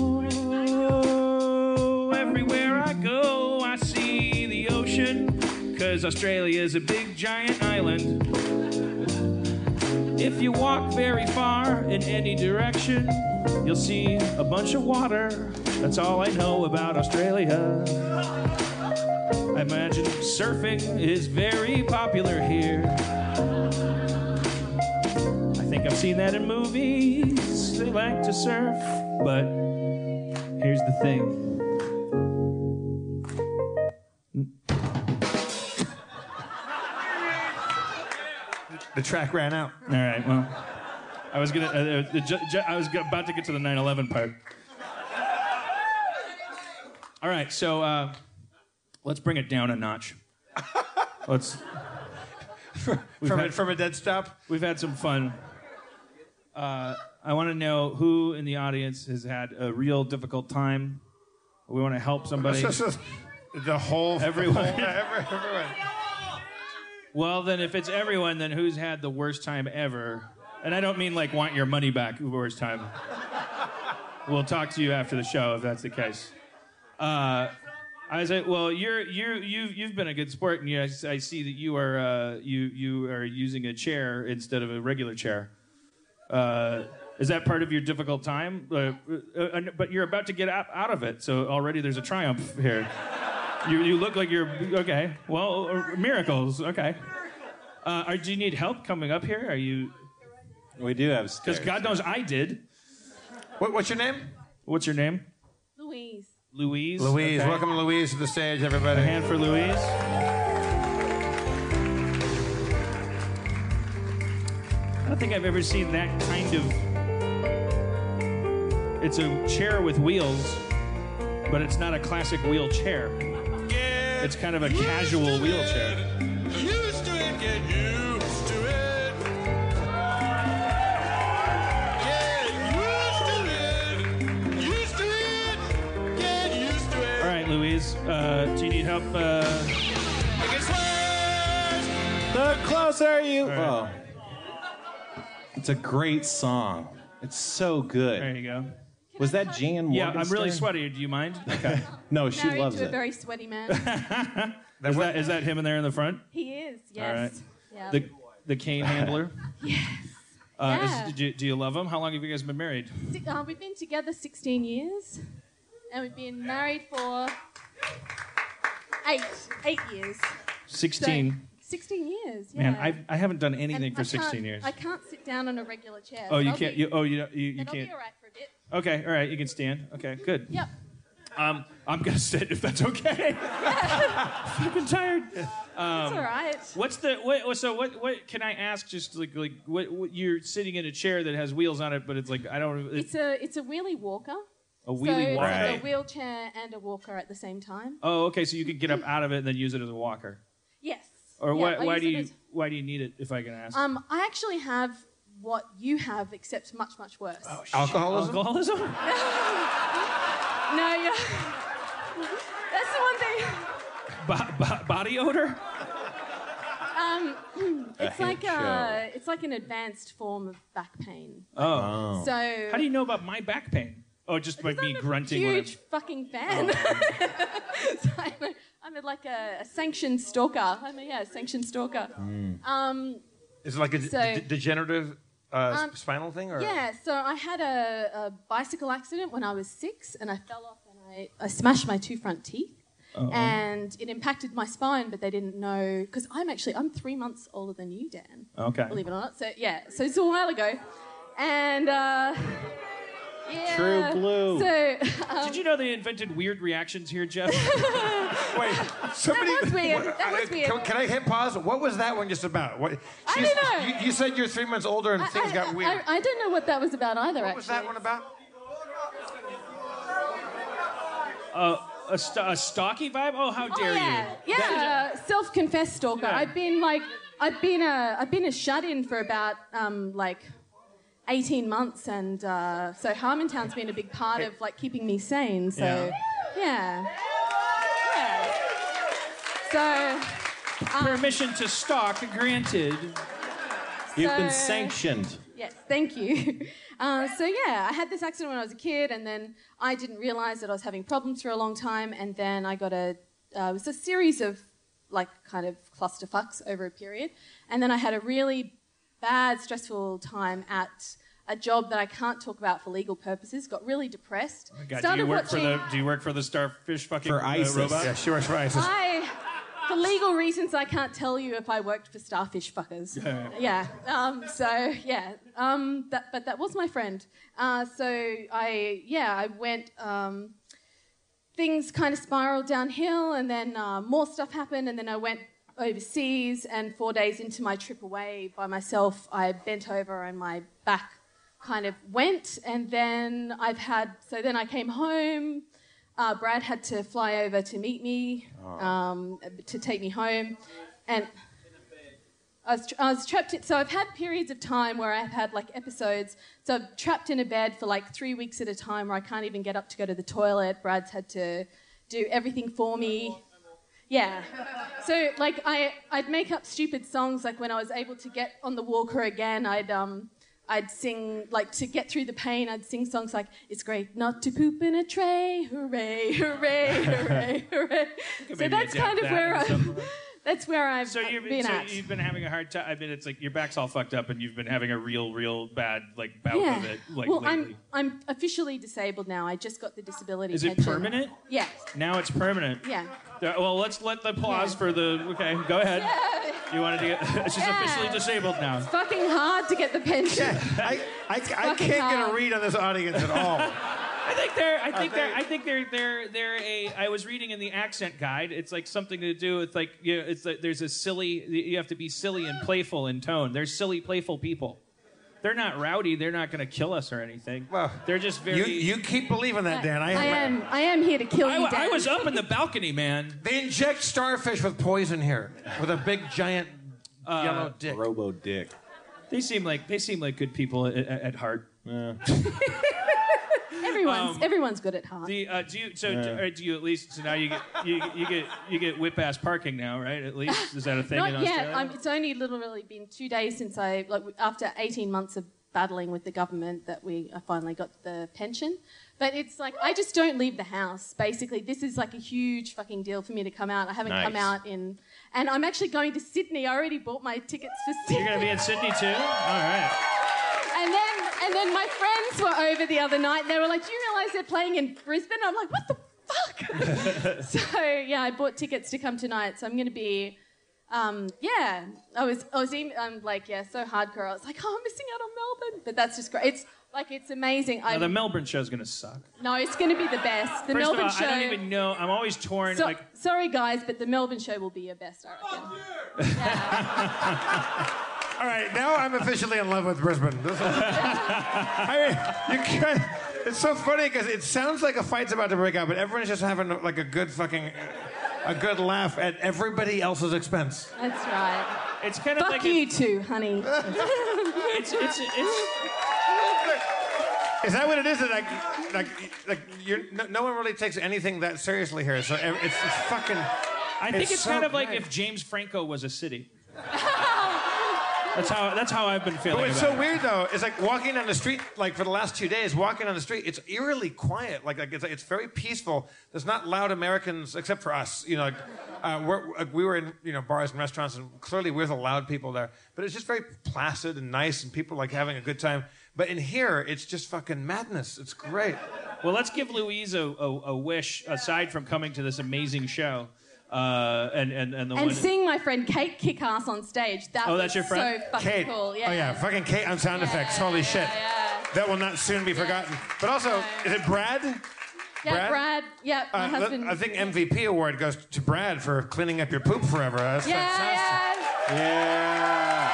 everywhere I go, I see the ocean, cause Australia is a big giant island. If you walk very far in any direction, you'll see a bunch of water. That's all I know about Australia. I imagine surfing is very popular here. I think I've seen that in movies. They like to surf, but here's the thing. The track ran out. All right, well, I was gonna. Uh, uh, ju- ju- I was g- about to get to the nine eleven part. All right, so uh, let's bring it down a notch. Let's. from, had, a, from a dead stop. We've had some fun. Uh, I want to know who in the audience has had a real difficult time. We want to help somebody. The whole everyone. The whole, every, everyone. Well, then, if it's everyone, then who's had the worst time ever? And I don't mean like want your money back, worst time. We'll talk to you after the show if that's the case. Uh, I was like, well, you're you're you've you've been a good sport, and you, I, I see that you are uh, you you are using a chair instead of a regular chair. Uh, is that part of your difficult time? Uh, uh, but you're about to get out, out of it, so already there's a triumph here. You, you look like you're okay. Well, uh, miracles. Okay. Uh, are, do you need help coming up here? Are you? We do have stairs. Because God knows I did. What, what's your name? What's your name? Louise. Louise. Louise. Okay. Welcome, Louise, to the stage, everybody. A hand for Louise. I don't think I've ever seen that kind of. It's a chair with wheels, but it's not a classic wheelchair. It's kind of a casual wheelchair. Used to it, get used to it. Get used to it. Used to it. Get used to it. All right, Louise. Uh, do you need help? Uh... It gets worse. The closer you. All right. Oh. It's a great song. It's so good. There you go. Was that Jan Yeah, I'm Morgenstern? really sweaty. Do you mind? Okay. No, she Married loves to a it. very sweaty man. Is that, is that him in there in the front? He is, yes. All right. Yeah. The the cane handler. Yes. Uh, Yeah. is, do, you, do you love him? How long have you guys been married? Si- Uh, we've been together sixteen years, and we've been married for eight, eight years. Sixteen. So, sixteen years, yeah. Man, I I haven't done anything And for I sixteen can't- years. I can't sit down on a regular chair. Oh, but you I'll can't. Be, You, oh, you you, you but I'll can't. be all right for a bit. Okay, all right. You can stand. Okay, good. Yep. Um, I'm gonna sit if that's okay. Fucking tired. Um, It's all right. What's the what? So what? What can I ask? Just like like what, what? You're sitting in a chair that has wheels on it, but it's like I don't. It, It's a it's a wheelie walker. A so wheelie it's walker. like Right. a wheelchair and a walker at the same time. Oh, okay. So you can get up out of it and then use it as a walker. Yes. Or Yeah, why? I Why use do it you? as- Why do you need it? If I can ask. Um, I actually have what you have, except much much worse. Oh, Alcoholism? Alcoholism? No, yeah. That's the one thing. Bo- bo- body odor? Um, it's A like head a, it's like an advanced form of back pain. Oh. So How do you know about my back pain? Oh, just by me grunting. when I'm- huge fucking fan. Oh. So I'm, a, I'm a, like a, a sanctioned stalker. I'm a yeah, sanctioned stalker. Um, Is it like a So- de- degenerative uh, Um, spinal thing? Or? yeah. So I had a, a bicycle accident when I was six, and I fell off and I, I smashed my two front teeth. Uh-oh. And it impacted my spine, but they didn't know because I'm actually I'm three months older than you, Dan. Okay. Believe it or not. So yeah, so it's a while ago, and uh, yeah. True blue. So um, Did you know they invented weird reactions here, Jeff? Wait, somebody. that was weird. That was Uh, weird. Can, can I hit pause? What was that one just about? What, I she's- don't know. You, you said you're three months older and things got weird. I, I don't know what that was about either. What was that one about? Uh, a, st- a stocky vibe? Oh, how dare oh, yeah. you? Yeah, uh, self-confessed stalker. Yeah. I've been like, I've been a, I've been a shut-in for about um, like eighteen months, and uh, so Harmontown's been a big part of like keeping me sane. So, yeah, yeah. So, um, Permission to stalk granted. You've been So- sanctioned. Yes, thank you. Uh, so yeah, I had this accident when I was a kid, and then I didn't realise that I was having problems for a long time, and then I got a, uh, it was a series of like kind of clusterfucks over a period, and then I had a really bad, stressful time at a job that I can't talk about for legal purposes. Got really depressed. Oh God, do Started you work watching. for the? Do you work for the starfish fucking For uh, ISIS. robot? Yeah, she works for ISIS. I for legal reasons, I can't tell you if I worked for Starfish Fuckers. Yeah. Um, so yeah. Um, that, but that was my friend. Uh, so I yeah I went. Um, things kind of spiraled downhill, and then uh, more stuff happened, and then I went overseas. And four days into my trip away by myself, I bent over and my back kind of went. And then I've had so then I came home. Uh, Brad had to fly over to meet me, um, to take me home, and I was, tra- I was trapped in, so I've had periods of time where I've had like episodes, so I'm trapped in a bed for like three weeks at a time where I can't even get up to go to the toilet. Brad's had to do everything for me. Yeah. So like I, I'd make up stupid songs, like when I was able to get on the walker again, I'd... Um, I'd sing, like, to get through the pain, I'd sing songs like, it's great not to poop in a tray, hooray, hooray, hooray, hooray. So that's kind of where I'm, that's where I've So you've been so at. you've been having a hard time. I mean, it's like your back's all fucked up, and you've been having a real, real bad like bout Yeah. of it. Like well, lately. I'm I'm officially disabled now. I just got the disability Is it pension. permanent? Yeah. Now it's permanent. Yeah. Uh, Well, let's let the pause for the. Okay, go ahead. You wanted to get. She's Yeah. officially disabled now. It's fucking hard to get the pension. I, I, I fucking can't get hard. a read on this audience at all. I think they're. I think they're. I think they're. They're. They're a. I was reading in the accent guide. It's like something to do with like. You know, it's like there's a silly. You have to be silly and playful in tone. They're silly, playful people. They're not rowdy. They're not going to kill us or anything. Well, they're just very. You, you keep believing that, Dan. I am I am here to kill I, you, I Dan. was up in the balcony, man. They inject starfish with poison here, with a big giant Uh, yellow dick. Robo dick. They seem like they seem like good people at, at, at heart. Everyone's Um, everyone's good at heart. The, uh, do you so Yeah. do, or do you at least so now you get you, you get you get whip ass parking now, right? At least is that a thing Not in yet. Australia? I'm, it's only literally been two days since I, like, after eighteen months of battling with the government, that we I finally got the pension. But it's like I just don't leave the house. Basically, this is like a huge fucking deal for me to come out. I haven't come Nice. out in, and I'm actually going to Sydney. I already bought my tickets for Sydney. You're gonna be in Sydney too. All right. And then, and then my friends were over the other night. And they were like, "Do you realise they're playing in Brisbane?" I'm like, "What the fuck?" So yeah, I bought tickets to come tonight. So I'm going to be, um, yeah. I was, I was, even, I'm like, yeah, so hardcore. I was like, "Oh, I'm missing out on Melbourne," but that's just great. It's like it's amazing. Now, I the Melbourne show's gonna suck. no, it's going to be the best. The First Melbourne of all, show. I don't even know. I'm always torn. So- like sorry guys, but the Melbourne show will be your best, I reckon. All right, now I'm officially in love with Brisbane. This is, I mean, you can't. It's so funny because it sounds like a fight's about to break out, but everyone's just having like a good fucking, a good laugh at everybody else's expense. That's right. It's kind of Fuck like you too, honey. it's it's it's. Is that what it is? That like, like, like you're, no, no one really takes anything that seriously here. So it's, it's fucking. I think it's, so kind of like great. if James Franco was a city. That's how that's how I've been feeling. But what's about so it. weird though is like walking down the street, like for the last two days, walking down the street, it's eerily quiet. Like, like it's it's very peaceful. There's not loud Americans except for us. You know, like, uh, we're, like we were in you know bars and restaurants, and clearly we're the loud people there. But it's just very placid and nice, and people like having a good time. But in here, it's just fucking madness. It's great. Well, let's give Louise a, a, a wish aside from coming to this amazing show. Uh, and, and, and the And one seeing my friend Kate kick ass on stage. That Oh, was that's your friend? so fucking Kate. cool. Yeah. Oh yeah, fucking Kate on sound effects. Holy shit. That will not soon be forgotten. But also, is it Brad? Yeah, Brad. Brad? Yeah, my Uh, husband. I think M V P award goes to Brad for cleaning up your poop forever. That's yeah, fantastic. yeah.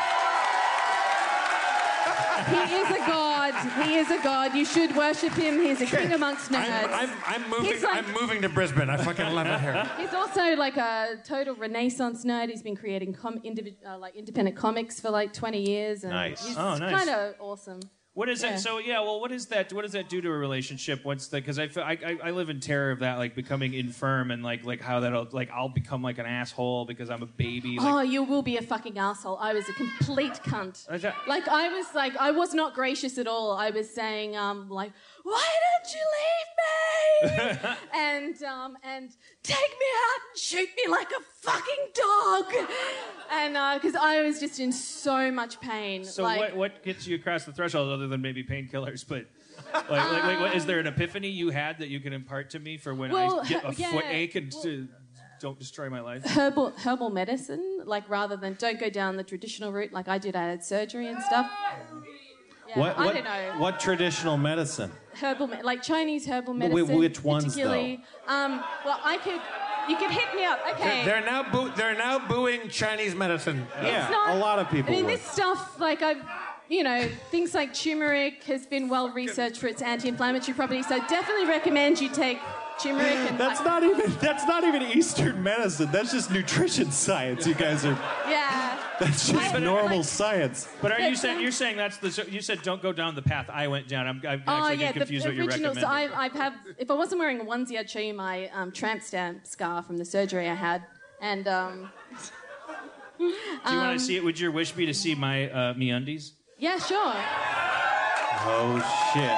He is a god. He is a god. You should worship him. He's a king amongst nerds. I'm, I'm, I'm moving. He's like- I'm moving to Brisbane. I fucking love it here. He's also like a total Renaissance nerd. He's been creating com- individ- uh, like independent comics for like twenty years. And Nice. He's Oh, nice. kind of awesome. What is Yeah. that? So yeah, well, what is that? What does that do to a relationship? What's the? Because I, feel- I I I live in terror of that, like becoming infirm and like like how that'll like I'll become like an asshole because I'm a baby. Like, Oh, you will be a fucking asshole. I was a complete cunt. Is that- Like I was like I was not gracious at all. I was saying um like why didn't you leave me? and um and take me out and shoot me like a fucking dog. And because I was just in so much pain. so like, what what gets you across the threshold other than maybe painkillers? But like, like, like what, is there an epiphany you had that you can impart to me for when Well, I get a yeah, foot ache and well- to, don't destroy my life. Herbal herbal medicine, like rather than don't go down the traditional route like I did. I had surgery and stuff. Yeah, What, I what, don't know. what traditional medicine? Herbal, me- like Chinese herbal But wh- medicine. which ones, particularly. Um, well, I could. You could hit me up. Okay. They're, they're now boo- they're now booing Chinese medicine. It's not- a lot of people I mean, would. this stuff, like I've, you know, things like turmeric has been well researched for its anti-inflammatory properties. So definitely recommend you take turmeric. And That's like, not even that's not even Eastern medicine. That's just nutrition science. You guys are. Yeah. That's just I- normal like- science. But are you But, saying um, you're saying that's the you said don't go down the path I went down? I'm, I'm Oh actually yeah, getting confused the what you're original. recommending. So I, I have. If I wasn't wearing a onesie, I'd show you my um, tramp stamp scar from the surgery I had. And um, Do you want to see it? Would your wish be to see my uh, MeUndies? yeah, sure. Oh shit.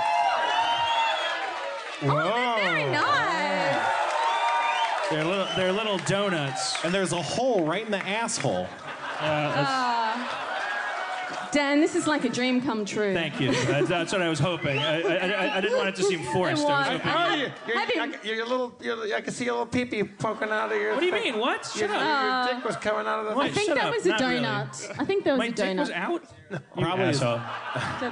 Oh, they're very nice. They're little. They're little donuts. And there's a hole right in the asshole. Uh, Dan, this is like a dream come true. Thank you. That's, that's what I was hoping. I, I, I, I didn't want it to seem forced. I was was. hoping. Oh, you, you're, I, you're a little. You're, I can see a little pee-pee poking out of your. What do you thing. mean? What? Shut Your, up. Uh, your dick was coming out of the. I think Shut that up. was a Not really. donut. I think that was My a dick donut. was out. You Probably is- asshole. So-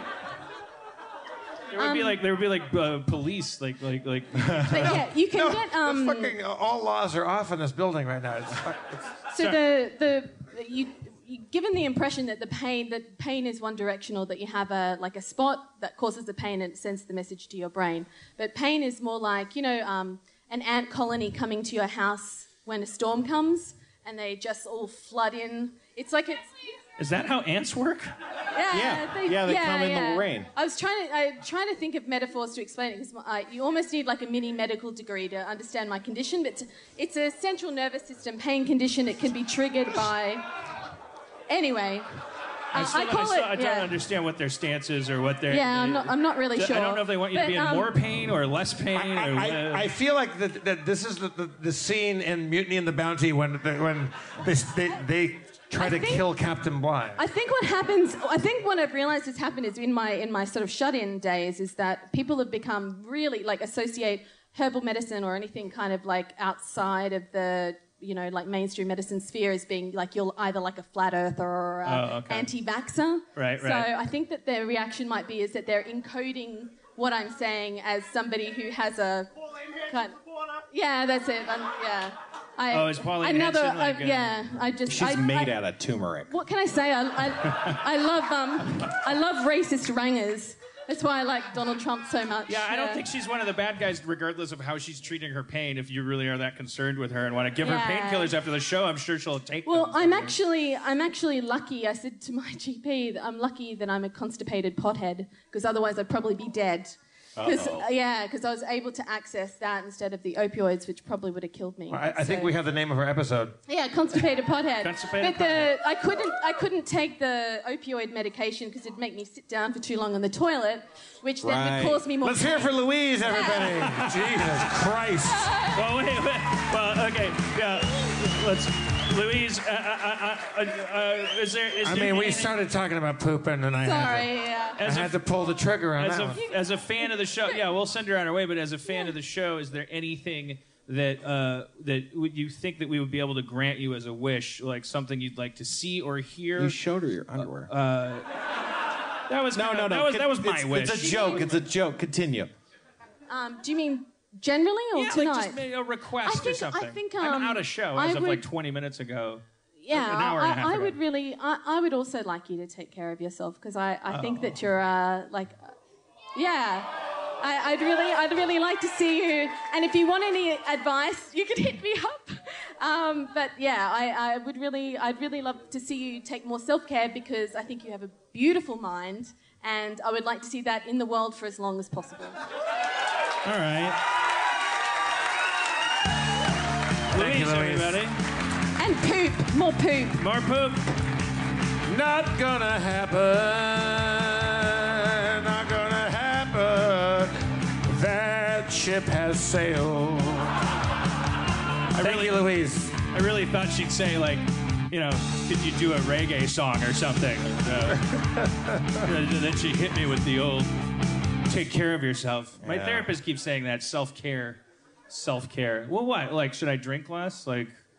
There would be Um, like there would be like uh, police like like like. but yeah, you can No, get the um. fucking all laws are off in this building right now. It's, fuck- it's, So the the you. You, given the impression that the pain that pain is one directional, that you have a like a spot that causes the pain and it sends the message to your brain, but pain is more like you know um, an ant colony coming to your house when a storm comes and they just all flood in. It's like it's Is that how ants work? yeah Yeah. Yeah, they come in the rain. I was trying to I trying to think of metaphors to explain it because uh, you almost need like a mini medical degree to understand my condition, but it's, it's a central nervous system pain condition. It can be triggered by. Anyway, I, uh, still, I call I, still, it. I don't yeah. understand what their stance is or what their. Yeah, I'm not- I'm not really I sure. don't know if they want you to But, be in um, more pain or less pain. I, or, I, uh, I feel like that, that this is the, the, the scene in Mutiny and the Bounty when the, when this, they they try I to think- kill Captain Blind. I think what happens. I think what I've realised has happened is in my in my sort of shut-in days is that people have become really like associate herbal medicine or anything kind of like outside of the you know like mainstream medicine sphere as being like you're either like a flat earther or a Oh, okay. anti-vaxxer. Right, So right. I think that their reaction might be is that they're encoding what I'm saying as somebody who has a kind. Yeah, that's it. Um, yeah. I, Oh, is Pauline another? Hanson like uh, a- yeah, I just. She's I, made I, out of turmeric. What can I say? I, I, I love um, I love racist rangers. That's why I like Donald Trump so much. Yeah, I don't think she's one of the bad guys, regardless of how she's treating her pain. If you really are that concerned with her and want to give Yeah. her painkillers after the show, I'm sure she'll take Well, them. I'm actually, I'm actually lucky. I said to my G P that I'm lucky that I'm a constipated pothead because otherwise I'd probably be dead. Because Uh-oh. yeah, because I was able to access that instead of the opioids, which probably would have killed me. I, I think So- we have the name of our episode. Yeah, constipated pothead. Constipated but the, I couldn't I couldn't take the opioid medication because it'd make me sit down for too long on the toilet, which then Right. would cause me more. Let's hear it for Louise, everybody. Jesus Christ. Well, wait, wait. Well, okay. Yeah, let's. Louise, uh, uh, uh, uh, uh, is there? Is I there mean, we anything- started talking about pooping, and I Sorry, had to, yeah. I As a- had to pull the trigger on As that a, one. as a fan of the show, yeah, we'll send her on her way. But as a fan of the show, is there anything that uh, that would you think that we would be able to grant you as a wish, like something you'd like to see or hear? You showed her your underwear. Uh, that was no, kinda- no, no. That was, that was my it's, wish. It's a joke. It's a joke. Continue. Um, do you mean generally or yeah, tonight? like just maybe a request I think- or something. I think, I'm um, out of show I as of would- like twenty minutes ago. Yeah, an hour and a half I, I ago. would really. I, I would also like you to take care of yourself because I, I think Oh. that you're uh, like, uh, yeah. I, I'd really, I'd really like to see you. And if you want any advice, you can hit me up. Um, but yeah, I, I would really, I'd really love to see you take more self care because I think you have a beautiful mind, and I would like to see that in the world for as long as possible. All right. Thank you, Louise, Louise. everybody. And poop, more poop. More poop. Not gonna happen. Not gonna happen. That ship has sailed. I Thank really, you, Louise. I really thought she'd say like, you know, could you do a reggae song or something? Uh, then she hit me with the old, take care of yourself. My Yeah. therapist keeps saying that self care, self care. Well, what? Like, should I drink less? Like,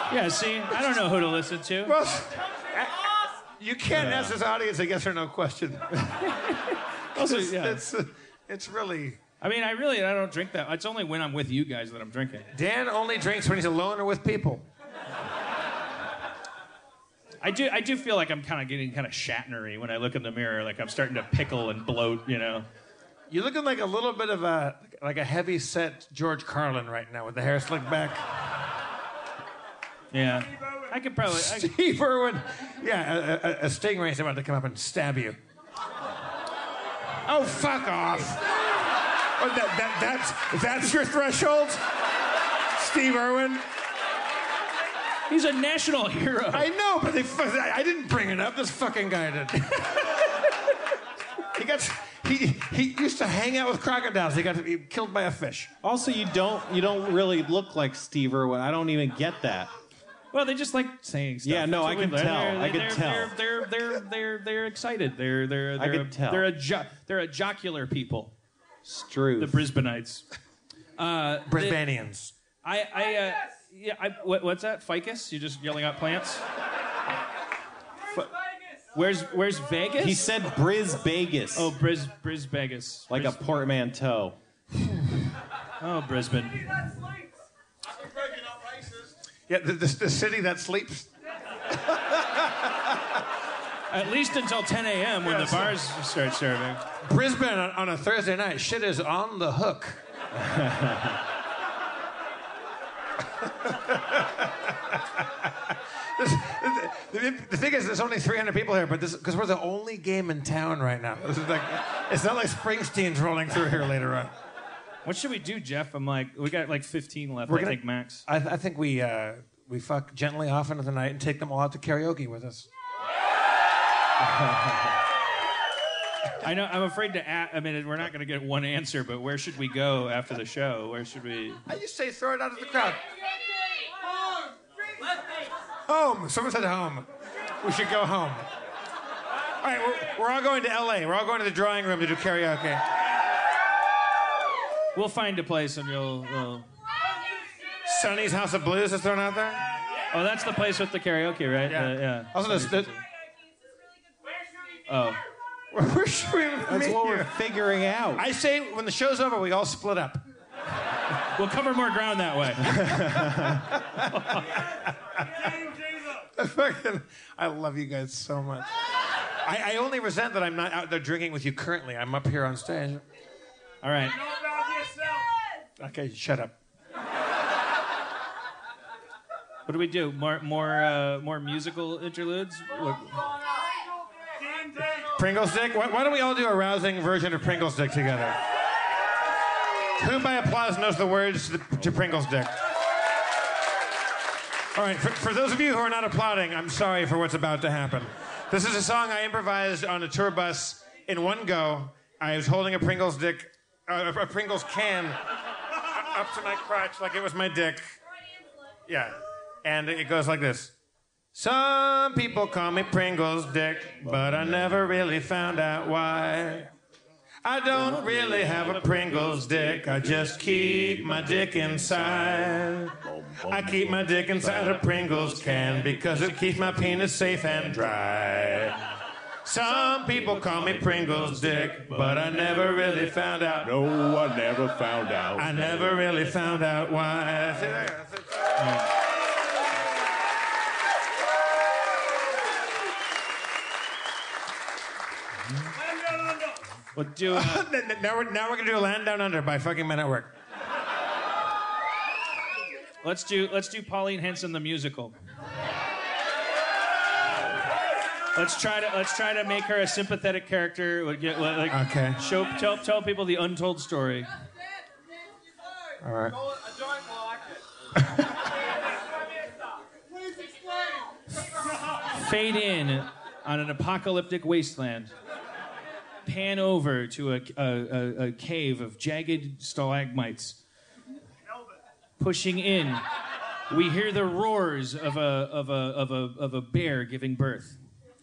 Yeah, see, I don't know who to listen to. Well, you can't yeah. ask this audience a yes or no question. Also, it's, yeah. it's, uh, it's really... I mean, I really, I don't drink that. It's only when I'm with you guys that I'm drinking. Dan only drinks when he's alone or with people. I do, I do feel like I'm kind of getting kind of Shatnery when I look in the mirror. Like I'm starting to pickle and bloat, you know. You're looking like a little bit of a, like a heavy-set George Carlin right now with the hair slicked back. Yeah. I could probably... I Steve could... Irwin. Yeah, a, a, a stingray's about to come up and stab you. Oh, fuck off. Oh, that, that, that's, that's your threshold? Steve Irwin? He's a national hero. I know, but they, I didn't bring it up. This fucking guy did. He got... He, he used to hang out with crocodiles. He got to be killed by a fish. Also, you don't you don't really look like Steve Irwin. I don't even get that. Well, they just like saying stuff. Yeah, no, I can tell. They're, I can they're, tell. They're they're they're they're they're excited. They're they're they're I can tell. They're a jo- they're a jocular people. Struth. The Brisbaneites. Uh, Brisbanians. The, I I uh, yeah. I, what, what's that? Ficus? You're just yelling out plants. F- Where's Where's Vegas? He said Briz Vegas. Oh, Briz Briz Vegas. Like Briz- a portmanteau. Oh, Brisbane. Yeah, the, the, the city that sleeps. At least until ten a.m. when Yes. the bars start serving. Brisbane on, on a Thursday night, shit is on the hook. This, the, the thing is, there's only three hundred people here, but this because we're the only game in town right now. This is like, it's not like Springsteen's rolling through here later on. What should we do, Jeff? I'm like, we got like fifteen left. We're I gonna- think max. I, th- I think we uh, we fuck gently off into the night and take them all out to karaoke with us. I know. I'm afraid to. A- I mean, we're not going to get one answer, but where should we go after the show? Where should we? I just say throw it out to the crowd. Home. Someone said home. We should go home. All right, we're, we're all going to L A. We're all going to the drawing room to do karaoke. We'll find a place and you'll. We'll... Sonny's House of Blues is thrown out there. Oh, that's the place with the karaoke, right? Yeah. Uh, yeah. Also, there's, there's, Oh. where should we That's meet what we're you? figuring out. I say when the show's over, we all split up. We'll cover more ground that way. Fucking, I love you guys so much. I, I only resent that I'm not out there drinking with you currently. I'm up here on stage. All right. Okay, shut up. What do we do? More, more, uh, more musical interludes. What- Pringles Dick? Why, why don't we all do a rousing version of Pringles Dick together? Who by applause knows the words to, the, to Pringles Dick? All right, for, for those of you who are not applauding, I'm sorry for what's about to happen. This is a song I improvised on a tour bus in one go. I was holding a Pringles Dick, uh, a Pringles can up to my crotch like it was my dick. Yeah, and it goes like this. Some people call me Pringles Dick, but I never really found out why. I don't really have a Pringles dick, I just keep my dick inside. I keep my dick inside a Pringles can because it keeps my penis safe and dry. Some people call me Pringles Dick, but I never really found out. No, I never found out. I never really found out why. We'll do. Uh, now, we're, now we're gonna do Land Down Under by fucking Men at Work. let's do. Let's do Pauline Henson the musical. Let's try to. Let's try to make her a sympathetic character. Like, like, Okay. Show. Tell. Tell people the untold story. All right. Fade in on an apocalyptic wasteland. Pan over to a, a, a, a cave of jagged stalagmites. Pushing in, we hear the roars of a of a of a of a bear giving birth.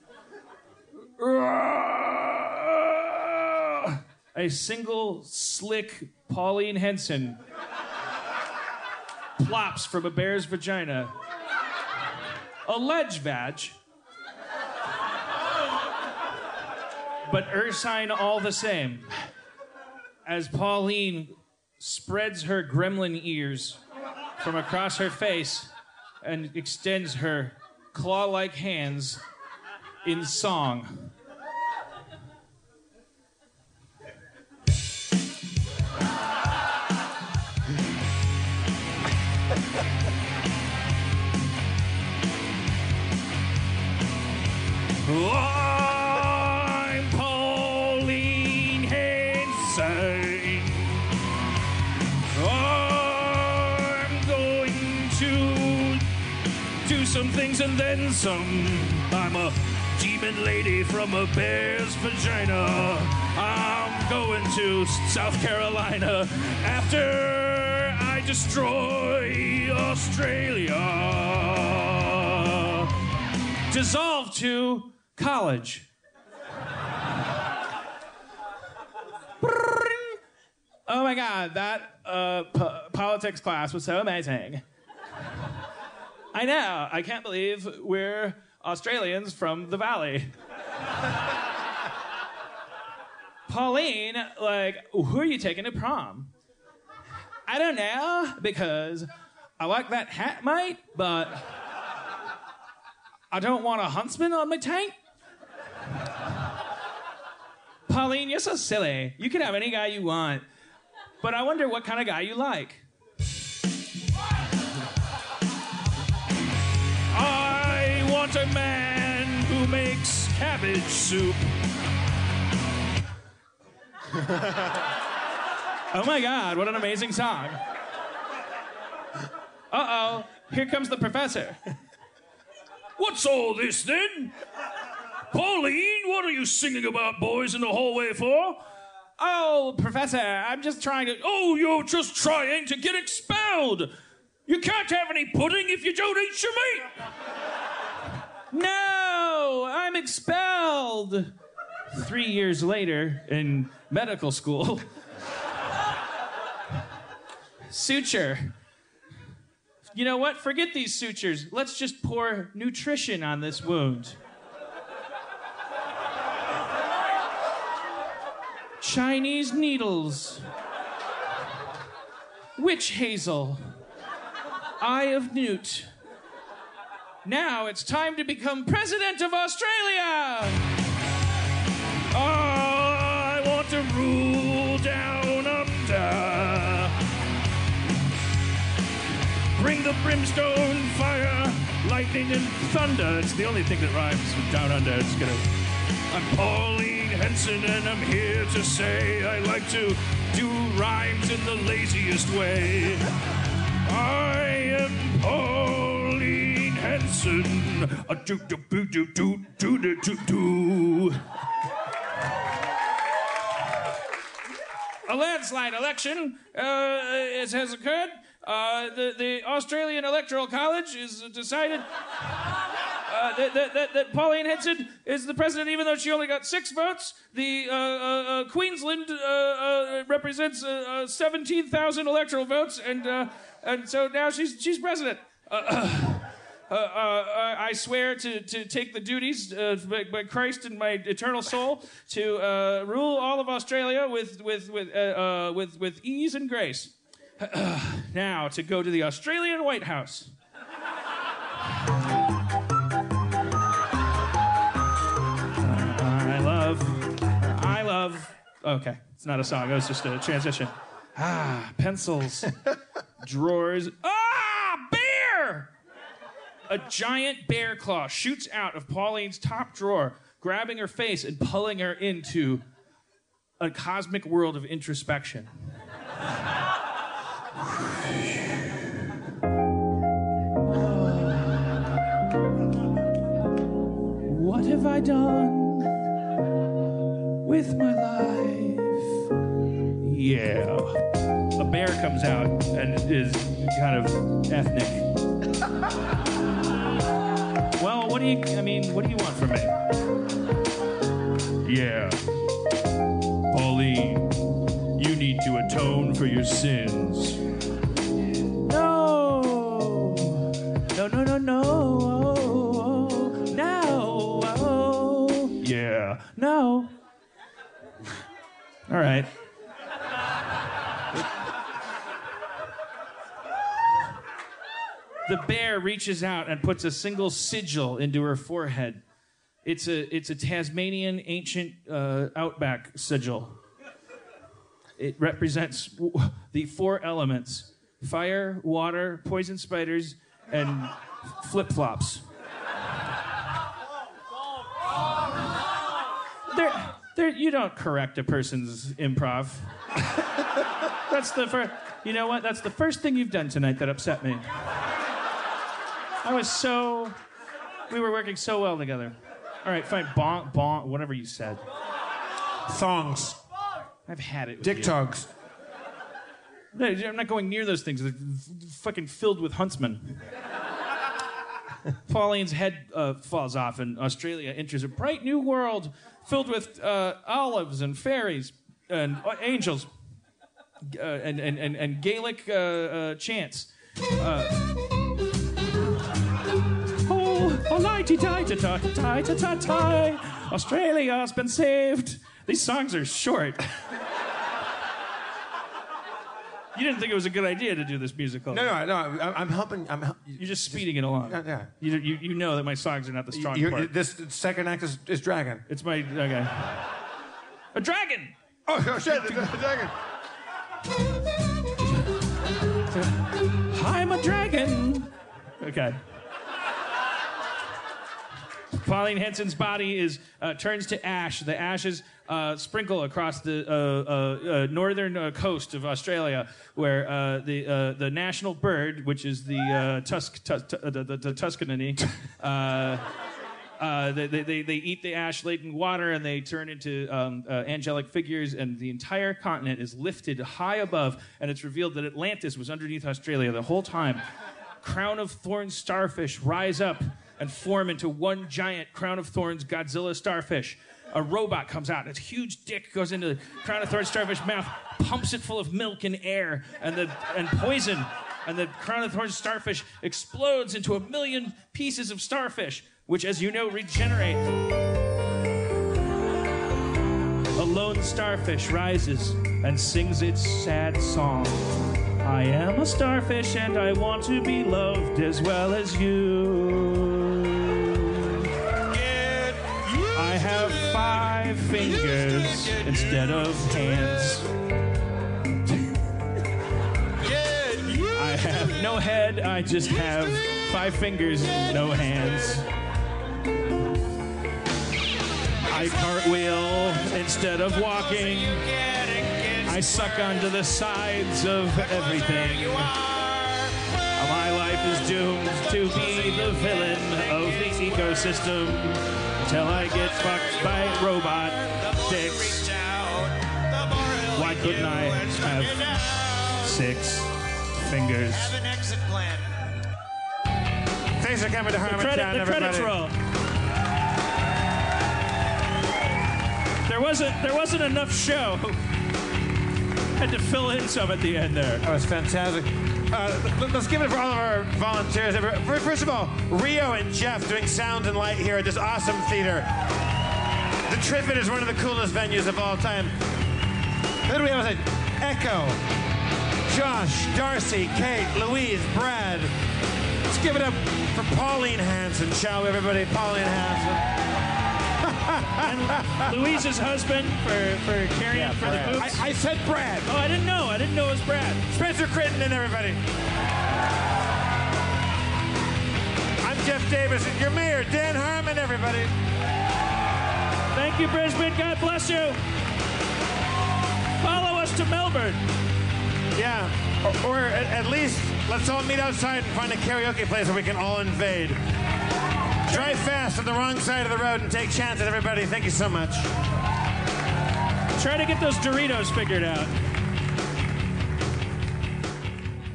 A single slick Pauline Henson plops from a bear's vagina a ledge vag. But ursine all the same. As Pauline spreads her gremlin ears from across her face and extends her claw-like hands in song. I'm Pauline Hanson. I'm going to do some things and then some. I'm a demon lady from a bear's vagina. I'm going to South Carolina after I destroy Australia. Dissolve to college. Oh my God, that uh, po- politics class was so amazing. I know, I can't believe we're Australians from the Valley. Pauline, like, who are you taking to prom? I don't know, because I like that hat, mate, but I don't want a huntsman on my tank. Pauline, you're so silly. You can have any guy you want. But I wonder what kind of guy you like. I want a man who makes cabbage soup. Oh my God, what an amazing song. Uh-oh, here comes the professor. What's all this then? Pauline, what are you singing about boys in the hallway for? Oh, Professor, I'm just trying to... Oh, you're just trying to get expelled. You can't have any pudding if you don't eat your meat. No, I'm expelled. Three years later, in medical school. Suture. You know what? Forget these sutures. Let's just pour nutrition on this wound. Chinese needles. Witch hazel. Eye of newt. Now it's time to become president of Australia! Oh, I want to rule down under. Bring the brimstone, fire, lightning, and thunder. It's the only thing that rhymes with down under. It's gonna... I'm Pauline Henson, and I'm here to say I like to do rhymes in the laziest way. I am Pauline Henson. A do do do do do do do do do. A landslide election uh, is, has occurred. Uh, the, the Australian Electoral College is decided uh, that, that, that, that Pauline Henson is the president, even though she only got six votes. The uh, uh, uh, Queensland uh, uh, represents uh, uh, seventeen thousand electoral votes, and uh, and so now she's she's president. Uh, uh, uh, I swear to, to take the duties uh, by, by Christ and my eternal soul to uh, rule all of Australia with with with uh, uh, with with ease and grace. Now to go to the Australian White House. I love, I love. Okay, it's not a song. It was just a transition. Ah, pencils, drawers. Ah, bear! A giant bear claw shoots out of Pauline's top drawer, grabbing her face and pulling her into a cosmic world of introspection. What have I done with my life? Yeah. A bear comes out and is kind of ethnic. Well, what do you, I mean, what do you want from me? Yeah. Pauline, you need to atone for your sins. No. No, no, no, no. go, no. All right. The bear reaches out and puts a single sigil into her forehead. It's a it's a Tasmanian ancient uh, outback sigil. It represents w- the four elements: fire, water, poison spiders, and flip-flops. There, there, you don't correct a person's improv. That's the first. You know what? That's the first thing you've done tonight that upset me. I was so. We were working so well together. All right, fine. Bonk, bonk, whatever you said. Thongs. I've had it with Dick you. togs. No, I'm not going near those things. They're f- fucking filled with huntsmen. Pauline's head uh, falls off, and Australia enters a bright new world filled with uh, olives and fairies and uh, angels uh, and, and, and, and Gaelic uh, uh, chants. Uh, oh, oh, lighty-tie-ta-tie-ta-tie-ta-tie. Australia's been saved. These songs are short. You didn't think it was a good idea to do this musical. No, no, no. I'm, I'm helping. I'm. Hel- You're just speeding it along. Yeah, yeah. You, you, you know that my songs are not the strong You- part. you- this second act is, is dragon. It's my okay. A dragon. Oh, oh shit! The, the dragon. I'm a dragon. Okay. Pauline Henson's body is uh, turns to ash. The ashes uh, sprinkle across the uh, uh, uh, northern uh, coast of Australia, where uh, the uh, the national bird, which is the uh, tusk, tu- tu- uh, the, the, the Tuscanany, uh, uh, they, they they eat the ash-laden water and they turn into um, uh, angelic figures, and the entire continent is lifted high above, and it's revealed that Atlantis was underneath Australia the whole time. Crown of thorns starfish rise up and form into one giant crown of thorns Godzilla starfish. A robot comes out. Its huge dick goes into the crown of thorns starfish mouth, pumps it full of milk and air and the and poison, and the crown of thorns starfish explodes into a million pieces of starfish, which, as you know, regenerate. A lone starfish rises and sings its sad song. I am a starfish and I want to be loved as well as you. I have five fingers instead of hands. I have no head, I just have five fingers and no hands. I cartwheel instead of walking. I suck onto the sides of everything. My life is doomed to be the villain of the ecosystem until I get fucked by robot dicks. Why couldn't I have six fingers? Thanks for coming to The, Harmontown, credit, the credits everybody. roll. There wasn't there wasn't enough show. Had to fill in some at the end there. That was fantastic. Uh, let- let's give it for all of our volunteers. First of all, Rio and Jeff doing sound and light here at this awesome theater. The Triffid is one of the coolest venues of all time. Then we have like, Echo, Josh, Darcy, Kate, Louise, Brad. Let's give it up for Pauline Hanson, shall we, everybody? Pauline Hanson. And Louise's husband for, for carrying Yeah, for Brad. the boots. I, I said Brad. Oh, I didn't know. I didn't know it was Brad. Spencer Crittenden, everybody. I'm Jeff Davis, and your mayor, Dan Harmon, everybody. Thank you, Brisbane. God bless you. Follow us to Melbourne. Yeah, or, or at, at least let's all meet outside and find a karaoke place where we can all invade. Drive fast on the wrong side of the road and take chances, everybody. Thank you so much. Try to get those Doritos figured out.